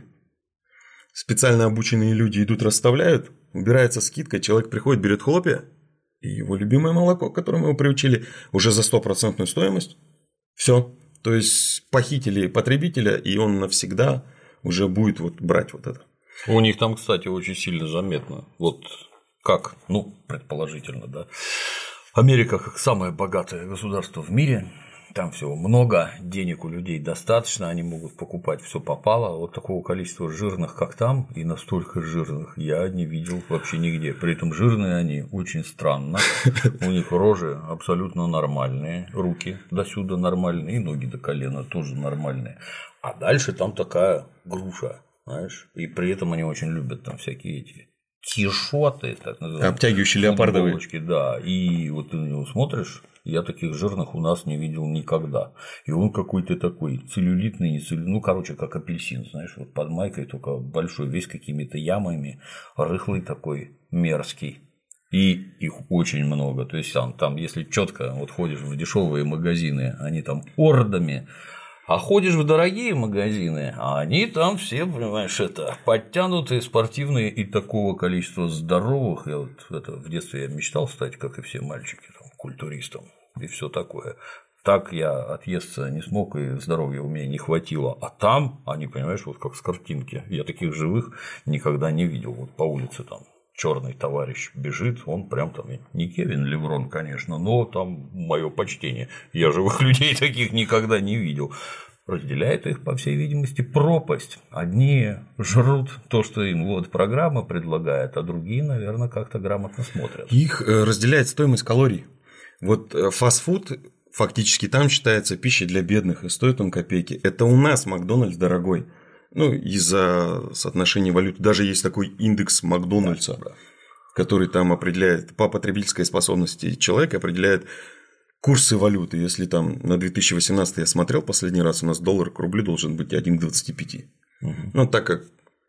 Специально обученные люди идут, расставляют, убирается скидка, человек приходит, берет хлопья, и его любимое молоко, к которому его приучили, уже за стопроцентную стоимость. Все. То есть похитили потребителя, и он навсегда уже будет вот брать вот это. У них там, кстати, очень сильно заметно. Вот как, ну, предположительно, да. Америка как самое богатое государство в мире. Там всего много, денег у людей достаточно, они могут покупать все попало. Вот такого количества жирных, как там, и настолько жирных я не видел вообще нигде. При этом жирные они очень странно. У них рожи абсолютно нормальные, руки до сюда нормальные, и ноги до колена тоже нормальные. А дальше там такая груша, знаешь, и при этом они очень любят там всякие эти тишоты, так называемые. Обтягивающие леопардовые. Да, и вот ты на него смотришь. Я таких жирных у нас не видел никогда. И он какой-то такой целлюлитный, не целлюлитный, ну, короче, как апельсин, знаешь, вот под майкой, только большой, весь какими-то ямами, рыхлый такой, мерзкий. И их очень много. То есть там, там если четко вот ходишь в дешевые магазины, они там ордами. А ходишь в дорогие магазины, а они там все, понимаешь, это подтянутые, спортивные и такого количества здоровых. Я вот это в детстве я мечтал стать, как и все мальчики, там, культуристом и все такое. Так я отъесться не смог, и здоровья у меня не хватило. А там они, понимаешь, вот как с картинки. Я таких живых никогда не видел. Вот по улице там черный товарищ бежит, он прям там не Кевин Леврон, конечно, но там мое почтение. Я живых людей таких никогда не видел. Разделяет их, по всей видимости, пропасть. Одни жрут то, что им вот программа предлагает, а другие, наверное, как-то грамотно смотрят. Их разделяет стоимость калорий. Вот фастфуд фактически там считается пищей для бедных, и стоит он копейки. Это у нас Макдональдс дорогой. Ну, из-за соотношения валют. Даже есть такой индекс Макдональдса, да, да. который там определяет по потребительской способности человека, определяет курсы валюты. Если там на две тысячи восемнадцатый я смотрел последний раз, у нас доллар к рублю должен быть один к двадцати пяти. Угу. Ну, так как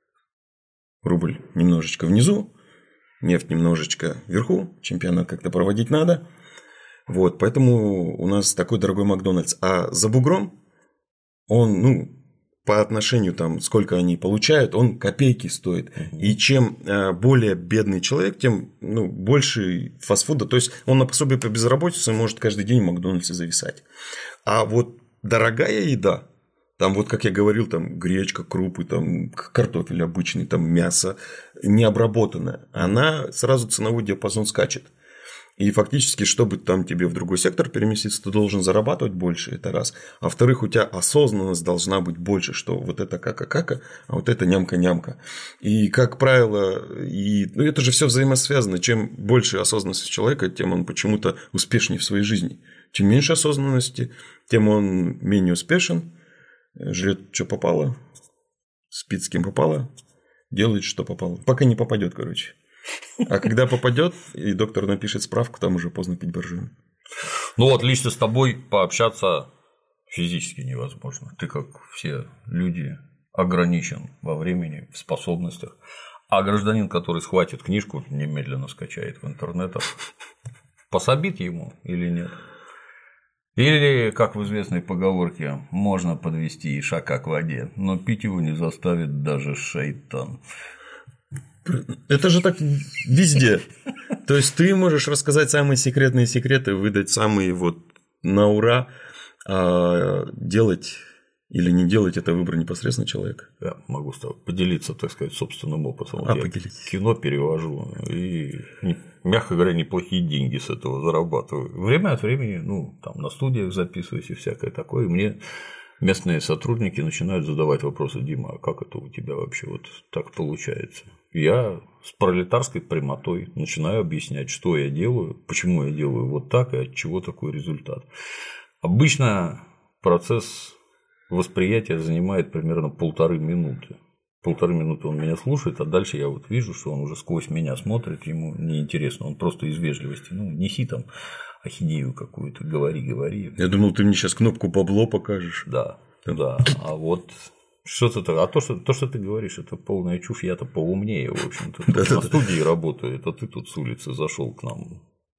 рубль немножечко внизу, нефть немножечко вверху, чемпионат как-то проводить надо. Вот, поэтому у нас такой дорогой Макдональдс. А за бугром он, ну, по отношению, там, сколько они получают, он копейки стоит. Uh-huh. И чем более бедный человек, тем ну, больше фастфуда. То есть он на пособие по безработице может каждый день в Макдональдсе зависать. А вот дорогая еда, там вот, как я говорил, там гречка, крупы, там картофель обычный, там мясо необработанное, она сразу ценовой диапазон скачет. И фактически, чтобы там тебе в другой сектор переместиться, ты должен зарабатывать больше, это раз. А во-вторых, у тебя осознанность должна быть больше, что вот это кака-кака, а вот это нямка-нямка. И, как правило, и, ну, это же все взаимосвязано. Чем больше осознанности человека, тем он почему-то успешнее в своей жизни. Чем меньше осознанности, тем он менее успешен, жрет, что попало, спит с кем попало, делает, что попало. Пока не попадет, короче. А когда попадет, и доктор напишет справку, там уже поздно пить боржину. Ну вот, лично с тобой пообщаться физически невозможно. Ты, как все люди, ограничен во времени, в способностях. А гражданин, который схватит книжку, немедленно скачает в интернетах, пособит ему или нет? Или, как в известной поговорке, можно подвести ишака к воде, но пить его не заставит даже шайтан. Это же так везде. То есть ты можешь рассказать самые секретные секреты, выдать самые вот на ура, а делать или не делать — это выбор непосредственно человека. Я могу с тобой поделиться, так сказать, собственным опытом. А, я поделитесь. Кино перевожу и, мягко говоря, неплохие деньги с этого зарабатываю. Время от времени, ну, там на студиях записываюсь и всякое такое. И мне местные сотрудники начинают задавать вопросы: Дима, а как это у тебя вообще вот так получается? Я с пролетарской прямотой начинаю объяснять, что я делаю, почему я делаю вот так и от чего такой результат. Обычно процесс восприятия занимает примерно полторы минуты. Полторы минуты он меня слушает, а дальше я вот вижу, что он уже сквозь меня смотрит, ему неинтересно, он просто из вежливости. Ну, неси там ахинею какую-то, говори, говори. Я думал, ты мне сейчас кнопку бабло покажешь. Да, да. А вот что-то так. А то, что, то, что ты говоришь, это полная чушь, я-то поумнее, в общем-то. На студии работаю, а ты тут с улицы зашел к нам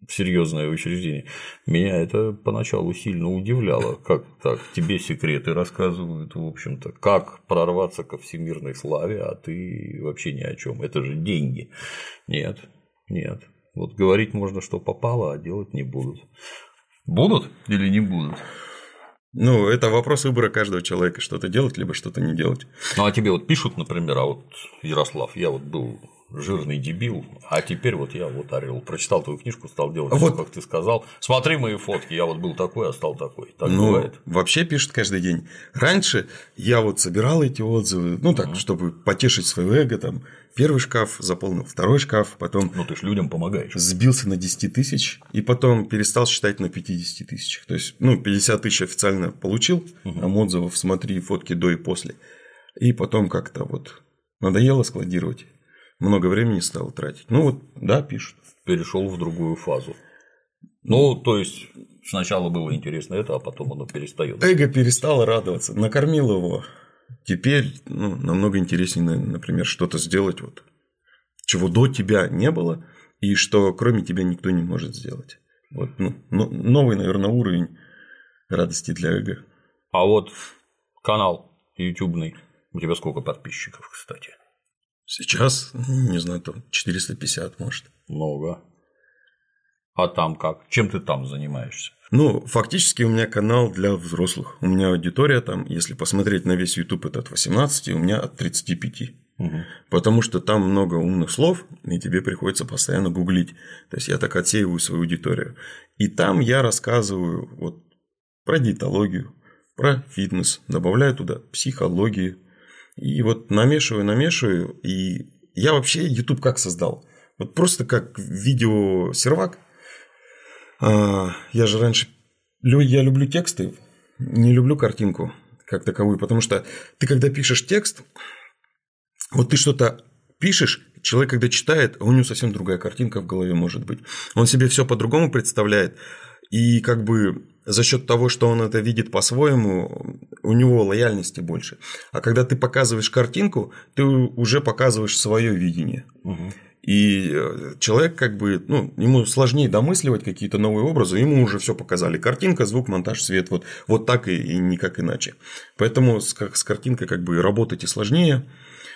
в серьезное учреждение. Меня это поначалу сильно удивляло, как так тебе секреты рассказывают, в общем-то, как прорваться ко всемирной славе, а ты вообще ни о чем. Это же деньги. Нет, нет. Вот говорить можно, что попало, а делать не будут. Будут или не будут? Ну, это вопрос выбора каждого человека, что-то делать, либо что-то не делать. Ну, а тебе вот пишут, например, а вот, Ярослав, я вот был жирный дебил, а теперь вот я вот орел, прочитал твою книжку, стал делать вот. все, как ты сказал. Смотри мои фотки, я вот был такой, а стал такой. Так ну, бывает. Вообще пишут каждый день. Раньше я вот собирал эти отзывы, ну так, mm-hmm. чтобы потешить свое эго, там первый шкаф заполнил, второй шкаф, потом. Ну, ты ж людям помогаешь. Сбился на десять тысяч, и потом перестал считать на пятьдесят тысяч. То есть, ну, пятьдесят тысяч официально получил, mm-hmm. там отзывов, смотри, фотки до и после. И потом как-то вот надоело складировать. Много времени стало тратить. Ну вот, да, пишут. Перешел в другую фазу. Ну, то есть сначала было интересно это, а потом оно перестает. Эго перестало радоваться, накормил его. Теперь ну, намного интереснее, например, что-то сделать, вот, чего до тебя не было, и что кроме тебя никто не может сделать. Вот, ну, новый, наверное, уровень радости для эго. А вот канал ютубный, у тебя сколько подписчиков, кстати? Сейчас, не знаю, там четыреста пятьдесят, может. Много. А там как? Чем ты там занимаешься? Ну, фактически у меня канал для взрослых. У меня аудитория там, если посмотреть на весь YouTube, это от восемнадцати, у меня от тридцати пяти. Угу. Потому что там много умных слов, и тебе приходится постоянно гуглить. То есть я так отсеиваю свою аудиторию. И там я рассказываю вот про диетологию, про фитнес, добавляю туда психологию. И вот намешиваю, намешиваю, и я вообще YouTube как создал? Вот просто как видеосервак. Я же раньше, я люблю тексты, не люблю картинку как таковую, потому что ты когда пишешь текст, вот ты что-то пишешь, человек когда читает, у него совсем другая картинка в голове может быть. Он себе все по-другому представляет, и как бы за счет того, что он это видит по-своему, у него лояльности больше. А когда ты показываешь картинку, ты уже показываешь свое видение. Угу. И человек как бы, ну, ему сложнее домысливать какие-то новые образы, ему уже все показали. Картинка, звук, монтаж, свет, вот, вот так и, и никак иначе. Поэтому с, с картинкой как бы работать и сложнее,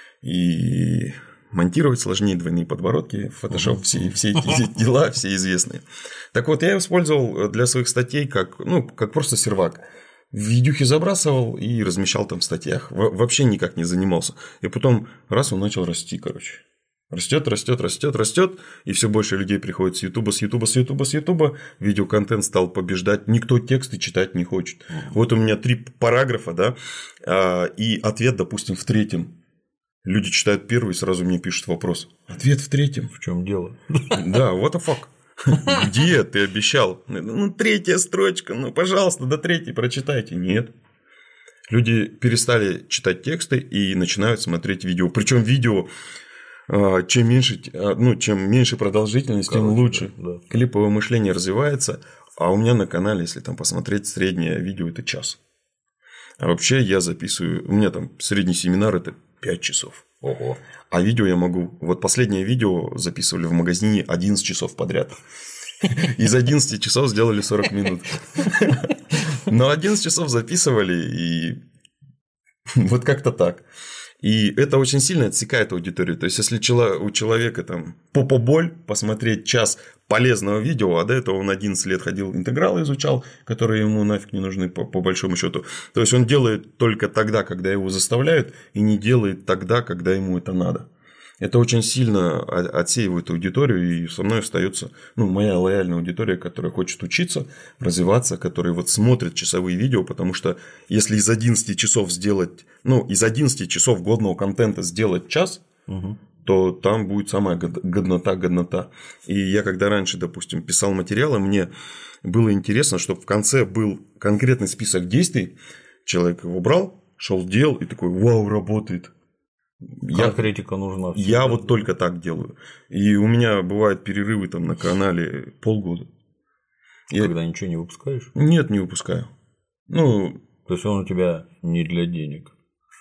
и монтировать сложнее, двойные подбородки, Photoshop, uh-huh. все, все эти дела, все известные. Так вот, я использовал для своих статей как, ну, как просто сервак. Видюхи забрасывал и размещал там в статьях. Вообще никак не занимался. И потом раз он начал расти, короче. Растет, растет, растет, растет, и все больше людей приходит с Ютуба, с Ютуба, с Ютуба, с Ютуба. Видеоконтент стал побеждать. Никто тексты читать не хочет. Uh-huh. Вот у меня три параграфа, да, и ответ, допустим, в третьем. Люди читают первый и сразу мне пишут вопрос. Ответ в третьем. В чем дело? Да, what the fuck? Где ты обещал? Ну, третья строчка, ну, пожалуйста, до третьей прочитайте. Нет. Люди перестали читать тексты и начинают смотреть видео. Причем видео, чем меньше, ну, чем меньше продолжительность, тем лучше. Да, да. Клиповое мышление развивается. А у меня на канале, если там посмотреть, среднее видео это час. А вообще я записываю, у меня там средний семинар это пять часов. Ого. А видео я могу... Вот последнее видео записывали в магазине одиннадцать часов подряд. Из одиннадцати часов сделали сорок минут. Но одиннадцать часов записывали, и вот как-то так. И это очень сильно отсекает аудиторию. То есть, если у человека там попоболь посмотреть час полезного видео, а до этого он одиннадцать лет ходил, интегралы изучал, которые ему нафиг не нужны по, по большому счету. То есть, он делает только тогда, когда его заставляют, и не делает тогда, когда ему это надо. Это очень сильно отсеивает аудиторию, и со мной остается, ну, моя лояльная аудитория, которая хочет учиться, развиваться, которая вот смотрит часовые видео, потому что если из одиннадцати часов сделать, ну, из одиннадцати часов годного контента сделать час, угу. то там будет самая годнота, годнота. И я когда раньше, допустим, писал материалы, мне было интересно, чтобы в конце был конкретный список действий, человек его брал, шел делал и такой, вау, работает. Конкретика нужна. Я, я вот только так делаю. И у меня бывают перерывы там на канале полгода. Когда я... ничего не выпускаешь? Нет, не выпускаю. Ну, то есть он у тебя не для денег?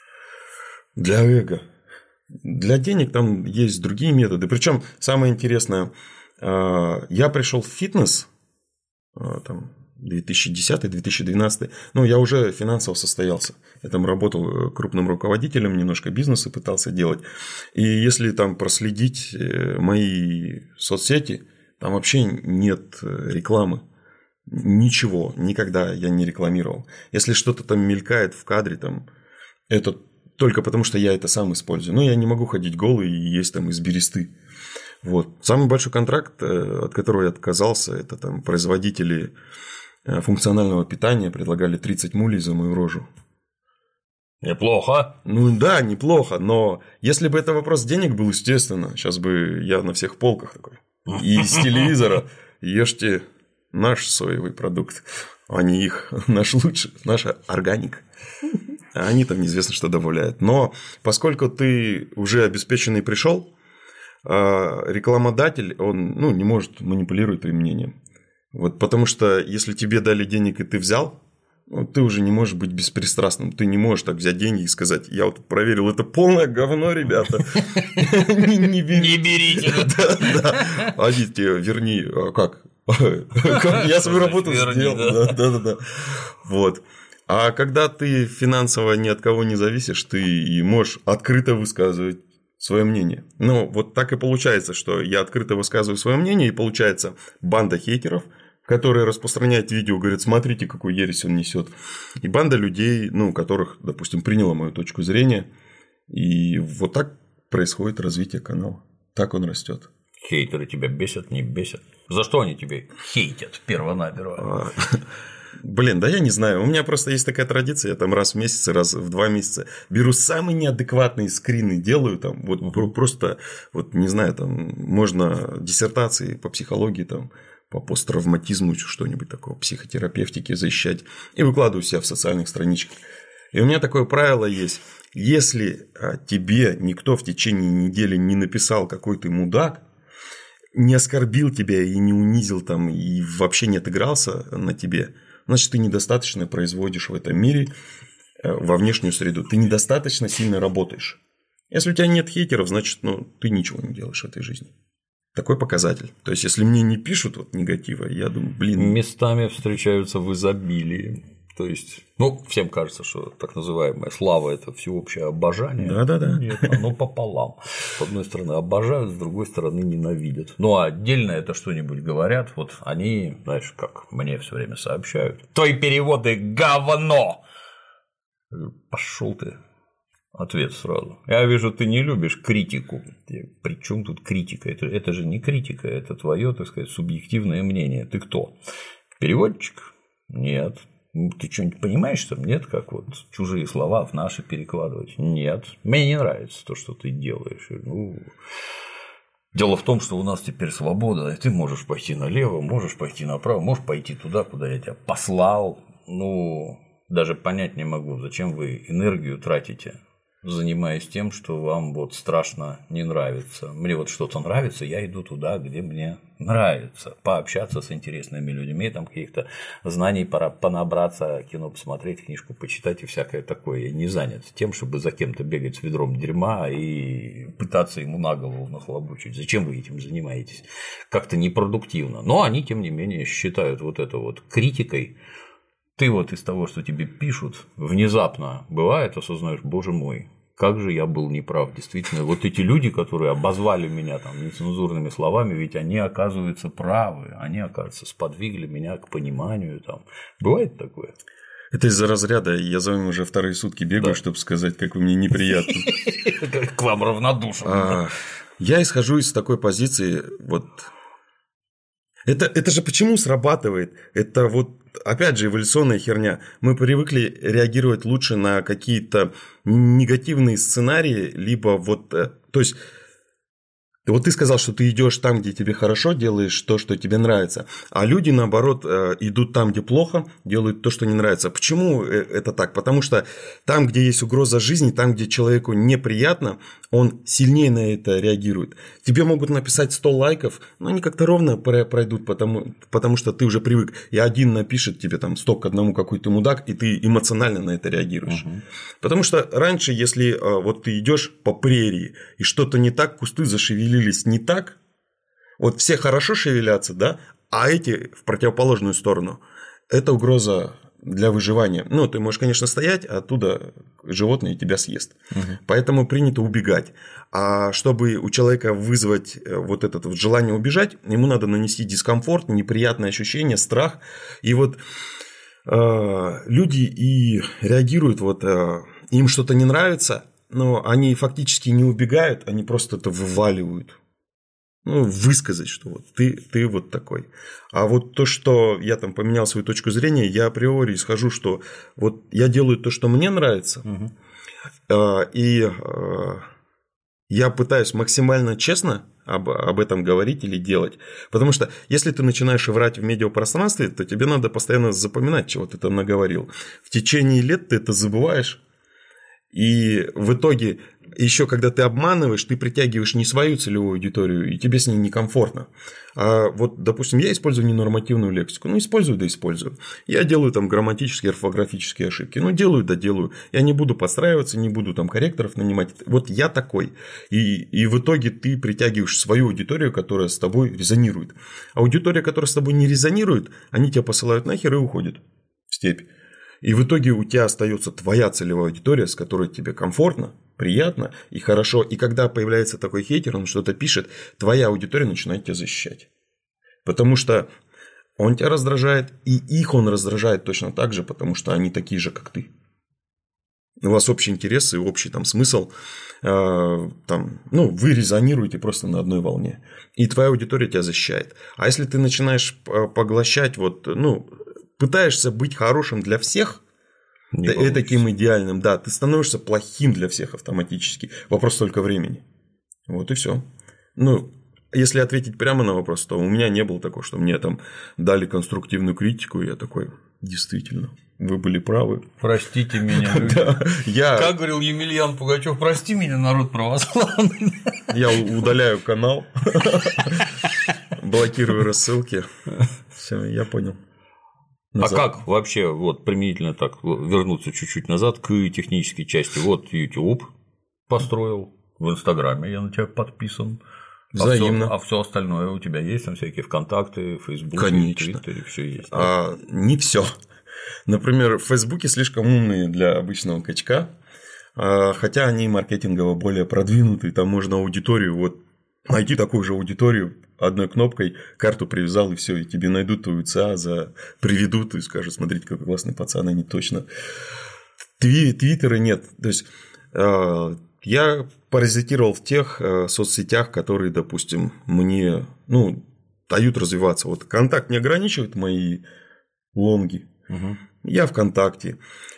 Для эго. Для денег там есть другие методы. Причем самое интересное, Я пришел в фитнес там, две тысячи десятый - две тысячи двенадцатый. Ну, я уже финансово состоялся. Я там работал крупным руководителем, немножко бизнеса пытался делать. И если там проследить мои соцсети, там вообще нет рекламы. Ничего, никогда я не рекламировал. Если что-то там мелькает в кадре, там, это только потому, что я это сам использую. Но я не могу ходить голый и есть там из бересты. Вот. Самый большой контракт, от которого я отказался, это там производители функционального питания предлагали тридцать мулей за мою рожу. Неплохо. Ну да, неплохо, но если бы это вопрос денег был, естественно, сейчас бы я на всех полках такой. И с телевизора ешьте наш соевый продукт, а не их, наш лучший, наша органик. А они там неизвестно, что добавляют. Но поскольку ты уже обеспеченный пришел, рекламодатель, он ну, не может манипулировать твоим мнением. Вот, потому что если тебе дали денег и ты взял, ну, ты уже не можешь быть беспристрастным. Ты не можешь так взять деньги и сказать: я вот проверил, это полное говно, ребята. Не берите. Они тебе верни, как? Я свою работу сделал. Да-да-да. Вот. А когда ты финансово ни от кого не зависишь, ты и можешь открыто высказывать свое мнение. Ну, вот так и получается, что я открыто высказываю свое мнение, и получается банда хейтеров, которые распространяют видео, говорят: смотрите, какую ересь он несет. И банда людей, ну, которых, допустим, приняла мою точку зрения. И вот так происходит развитие канала. Так он растет. Хейтеры тебя бесят, не бесят? За что они тебе хейтят перво-наперво? Блин, да я не знаю. У меня просто есть такая традиция. Я там раз в месяц, раз в два месяца беру самые неадекватные скрины, делаю там. Вот uh-huh. просто, вот не знаю, там можно диссертации по психологии, там, по посттравматизму, что-нибудь такого, психотерапевтики защищать. И выкладываю себя в социальных страничках. И у меня такое правило есть. Если тебе никто в течение недели не написал, какой ты мудак, не оскорбил тебя и не унизил там, и вообще не отыгрался на тебе, значит, ты недостаточно производишь в этом мире во внешнюю среду. Ты недостаточно сильно работаешь. Если у тебя нет хейтеров, значит, ну, ты ничего не делаешь в этой жизни. Такой показатель. То есть, если мне не пишут вот негатива, я думаю, блин. Местами встречаются в изобилии. То есть, ну, всем кажется, что так называемая слава – это всеобщее обожание. Да-да-да. Нет, оно пополам. С одной стороны обожают, с другой стороны ненавидят. Ну, а отдельно это что-нибудь говорят, вот они, знаешь, как мне все время сообщают: твои переводы – говно! Пошел ты. Ответ сразу. Я вижу, ты не любишь критику. При чем тут критика? Это, это же не критика, это твое, так сказать, субъективное мнение. Ты кто? Переводчик? Нет. Ты что-нибудь понимаешь, что нет, как вот чужие слова в наши перекладывать? Нет. Мне не нравится то, что ты делаешь. Ну, дело в том, что у нас теперь свобода, и ты можешь пойти налево, можешь пойти направо, можешь пойти туда, куда я тебя послал. Ну, даже понять не могу, зачем вы энергию тратите, занимаясь тем, что вам вот страшно не нравится. Мне вот что-то нравится, я иду туда, где мне нравится. Пообщаться с интересными людьми, там каких-то знаний пора понабраться, кино посмотреть, книжку почитать и всякое такое. Я не занят тем, чтобы за кем-то бегать с ведром дерьма и пытаться ему на голову нахлобучить. Зачем вы этим занимаетесь? Как-то непродуктивно. Но они, тем не менее, считают вот это вот критикой. Ты вот из того, что тебе пишут, внезапно бывает, осознаешь: боже мой, как же я был неправ. Действительно, вот эти люди, которые обозвали меня там нецензурными словами, ведь они, оказываются, правы, они, оказывается, сподвигли меня к пониманию. Там. Бывает такое? Это из-за разряда. Я за вами уже вторые сутки бегаю, да, чтобы сказать, как вы мне неприятны. К вам равнодушен. Я исхожу из такой позиции, вот. Это, это же почему срабатывает? Это вот, опять же, эволюционная херня. Мы привыкли реагировать лучше на какие-то негативные сценарии, либо вот, то есть, вот ты сказал, что ты идешь там, где тебе хорошо, делаешь то, что тебе нравится, а люди, наоборот, идут там, где плохо, делают то, что не нравится. Почему это так? Потому что там, где есть угроза жизни, там, где человеку неприятно, он сильнее на это реагирует. Тебе могут написать сто лайков, но они как-то ровно пройдут, потому, потому что ты уже привык. И один напишет тебе там сто к одному, какой ты мудак, и ты эмоционально на это реагируешь. Угу. Потому что раньше, если вот ты идешь по прерии, и что-то не так, кусты зашевелились не так, Вот все хорошо шевелятся, да, а эти в противоположную сторону. Это угроза для выживания. Ну, ты можешь, конечно, стоять, а оттуда животное тебя съест. Угу. Поэтому принято убегать. А чтобы у человека вызвать вот это вот желание убежать, ему надо нанести дискомфорт, неприятное ощущение, страх. И вот э, люди и реагируют, вот э, им что-то не нравится, но они фактически не убегают, они просто это вываливают. Ну, высказать, что вот ты, ты вот такой. А вот то, что я там поменял свою точку зрения, я априори исхожу, что вот я делаю то, что мне нравится, угу. и я пытаюсь максимально честно об, об этом говорить или делать. Потому что если ты начинаешь врать в медиапространстве, то тебе надо постоянно запоминать, чего ты там наговорил. В течение лет ты это забываешь. И в итоге, еще когда ты обманываешь, ты притягиваешь не свою целевую аудиторию, и тебе с ней некомфортно. А вот, допустим, я использую ненормативную лексику. Ну, использую, да использую. Я делаю там грамматические, орфографические ошибки. Ну, делаю, да делаю. Я не буду подстраиваться, не буду там корректоров нанимать. Вот я такой. И, и в итоге ты притягиваешь свою аудиторию, которая с тобой резонирует. Аудитория, которая с тобой не резонирует, они тебя посылают нахер и уходят в степь. И в итоге у тебя остается твоя целевая аудитория, с которой тебе комфортно, приятно и хорошо. И когда появляется такой хейтер, он что-то пишет, твоя аудитория начинает тебя защищать. Потому что он тебя раздражает, и их он раздражает точно так же, потому что они такие же, как ты. У вас общие интересы, общий там смысл, э, там, ну, вы резонируете просто на одной волне. И твоя аудитория тебя защищает. А если ты начинаешь поглощать вот, ну, пытаешься быть хорошим для всех, и таким идеальным, да, ты становишься плохим для всех автоматически. Вопрос только времени. Вот и все. Ну, если ответить прямо на вопрос, то у меня не было такого, что мне там дали конструктивную критику, и я такой, действительно, вы были правы. Простите меня. Да, я... Как говорил Емельян Пугачев, прости меня, народ православный. Я удаляю канал, блокирую рассылки. Все, я понял. Назад. А как вообще, вот применительно так, вернуться чуть-чуть назад к технической части? Вот YouTube построил, в Инстаграме я на тебя подписан. Взаимно. А все остальное у тебя есть, там всякие ВКонтакте, Фейсбук, Твиттере, все есть. А, не все. Например, в Фейсбуке слишком умные для обычного качка, хотя они маркетингово более продвинутые, там можно аудиторию, вот найти такую же аудиторию, одной кнопкой карту привязал, и все, и тебе найдут твою ЦА, за... приведут и скажут, смотрите, какой классный пацан, они точно. Твиттеры нет. То есть я паразитировал в тех соцсетях, которые, допустим, мне, ну, дают развиваться. Вот Контакт не ограничивает мои лонги. Угу. Я ВКонтакте.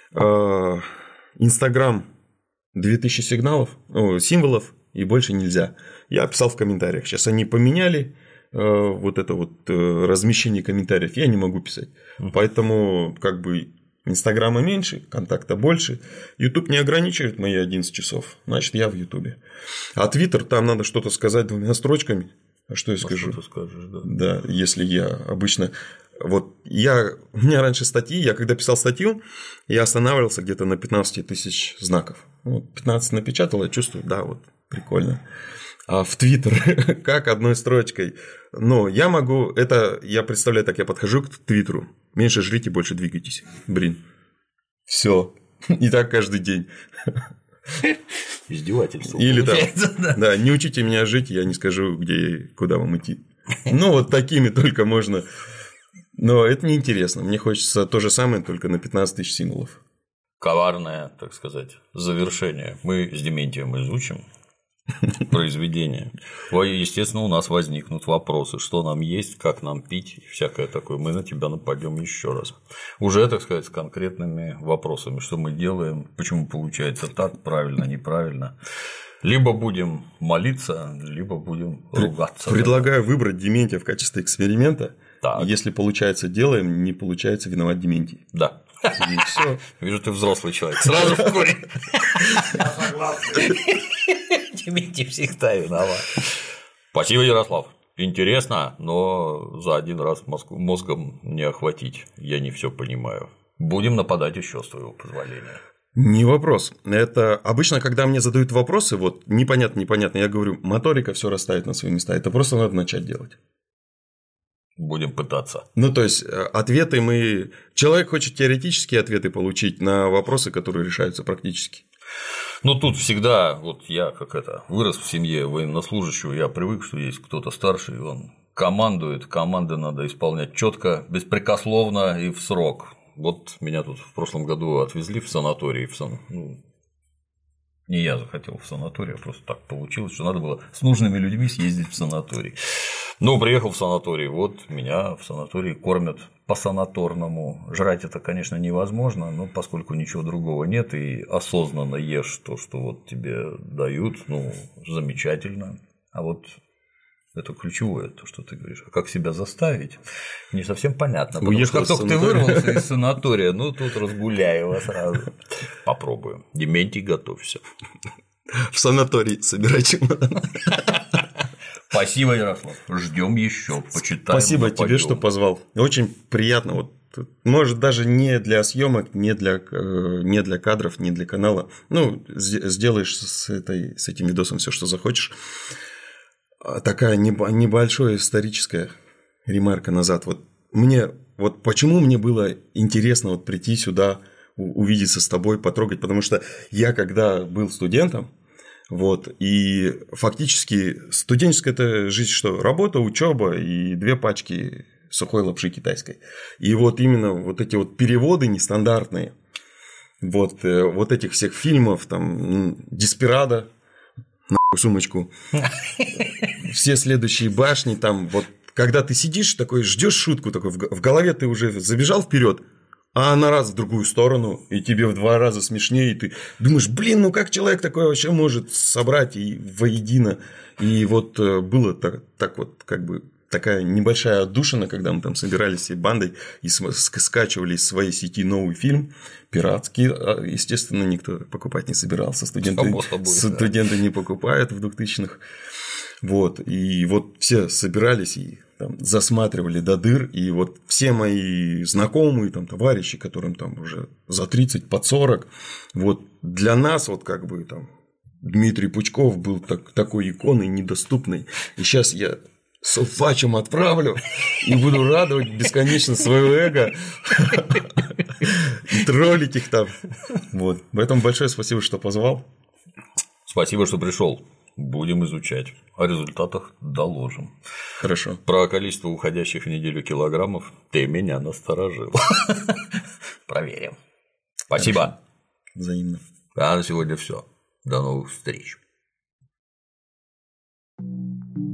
Инстаграм две тысячи сигналов, о, символов, и больше нельзя. Я писал в комментариях. Сейчас они поменяли э, вот это вот э, размещение комментариев. Я не могу писать. Uh-huh. Поэтому как бы Инстаграма меньше, контакта больше. Ютуб не ограничивает мои одиннадцать часов. Значит, я в Ютубе. А Твиттер, там надо что-то сказать двумя строчками. А что я скажу? А что ты скажешь, да. Да, если я обычно... Вот я... У меня раньше статьи, я когда писал статью, я останавливался где-то на пятнадцать тысяч знаков. Вот пятнадцать напечатал, я чувствую, да, вот прикольно. А в Твиттер как одной строчкой? Ну, я могу... Это я представляю так, я подхожу к Твиттеру. Меньше жрите, больше двигайтесь. Блин. Все. И так каждый день. Издевательство. Или там, да. да, не учите меня жить, я не скажу, где и куда вам идти. Ну, вот такими только можно. Но это неинтересно. Мне хочется то же самое, только на пятнадцать тысяч символов. Коварное, так сказать, завершение. Мы с Дементием изучим произведение. Естественно, у нас возникнут вопросы, что нам есть, как нам пить и всякое такое. Мы на тебя нападем еще раз. Уже, так сказать, с конкретными вопросами, что мы делаем, почему получается так, правильно, неправильно. Либо будем молиться, либо будем ругаться. Предлагаю выбрать Дементия в качестве эксперимента. Так. Если получается, делаем, не получается, виноват Дементий. Да. И все. Вижу, ты взрослый человек. Сразу в корень. Я согласен. Дементий всегда виноват. Спасибо, Ярослав. Интересно, но за один раз мозгом не охватить. Я не все понимаю. Будем нападать еще, с твоего позволения. Не вопрос. Это обычно, когда мне задают вопросы, вот непонятно, непонятно, я говорю, моторика все расставит на свои места. Это просто надо начать делать. Будем пытаться. Ну, то есть, ответы мы… Человек хочет теоретические ответы получить на вопросы, которые решаются практически. Ну, тут всегда, вот я как это, вырос в семье военнослужащего, я привык, что есть кто-то старший, он командует, команды надо исполнять четко, беспрекословно и в срок. Вот меня тут в прошлом году отвезли в санаторий, в сан... ну, не я захотел в санаторий, а просто так получилось, что надо было с нужными людьми съездить в санаторий. Ну, приехал в санаторий, вот меня в санатории кормят по-санаторному. Жрать это, конечно, невозможно, но поскольку ничего другого нет, и осознанно ешь то, что вот тебе дают, ну, замечательно. А вот это ключевое, то, что ты говоришь. А как себя заставить, не совсем понятно. Потому что как только ты вырвался из санатория, ну тут разгуляй его сразу. Попробуем. Дементий, готовься. В санаторий собирай чемодан. Спасибо, Ярослав. Ждем еще. Почитаем. Спасибо тебе, что позвал. Очень приятно. Вот, может, даже не для съемок, не для, не для кадров, не для канала. Ну, сделаешь с, этой, с этим видосом все, что захочешь. Такая небольшая историческая ремарка назад. Вот мне, вот почему мне было интересно вот прийти сюда, увидеться с тобой, потрогать, потому что я когда был студентом, вот, и фактически студенческая это жизнь, что работа, учеба и две пачки сухой лапши китайской. И вот именно вот эти вот переводы нестандартные, вот, вот этих всех фильмов, там, Деспирадо, нахуй сумочку, все следующие башни, там, вот, когда ты сидишь такой, ждешь шутку, такой, в голове ты уже забежал вперед, а она раз в другую сторону, и тебе в два раза смешнее, и ты думаешь, блин, ну как человек такое вообще может собрать и воедино. И вот было так, так вот, как бы, такая небольшая отдушина, когда мы там собирались всей бандой и скачивали из своей сети новый фильм, пиратский, естественно, никто покупать не собирался, студенты, собой, студенты да. не покупают в двухтысячных. Вот, и вот все собирались и там, засматривали до дыр, и вот все мои знакомые, там, товарищи, которым там уже за тридцать, под сорок, вот для нас вот как бы там Дмитрий Пучков был так, такой иконой недоступной, и сейчас я с Уфачем отправлю и буду радовать бесконечно свое эго и троллить их там. Вот, поэтому большое спасибо, что позвал. Спасибо, что пришел. Будем изучать. О результатах доложим. Хорошо. Про количество уходящих в неделю килограммов ты меня насторожил. Проверим. Спасибо. Взаимно. А на сегодня все. До новых встреч.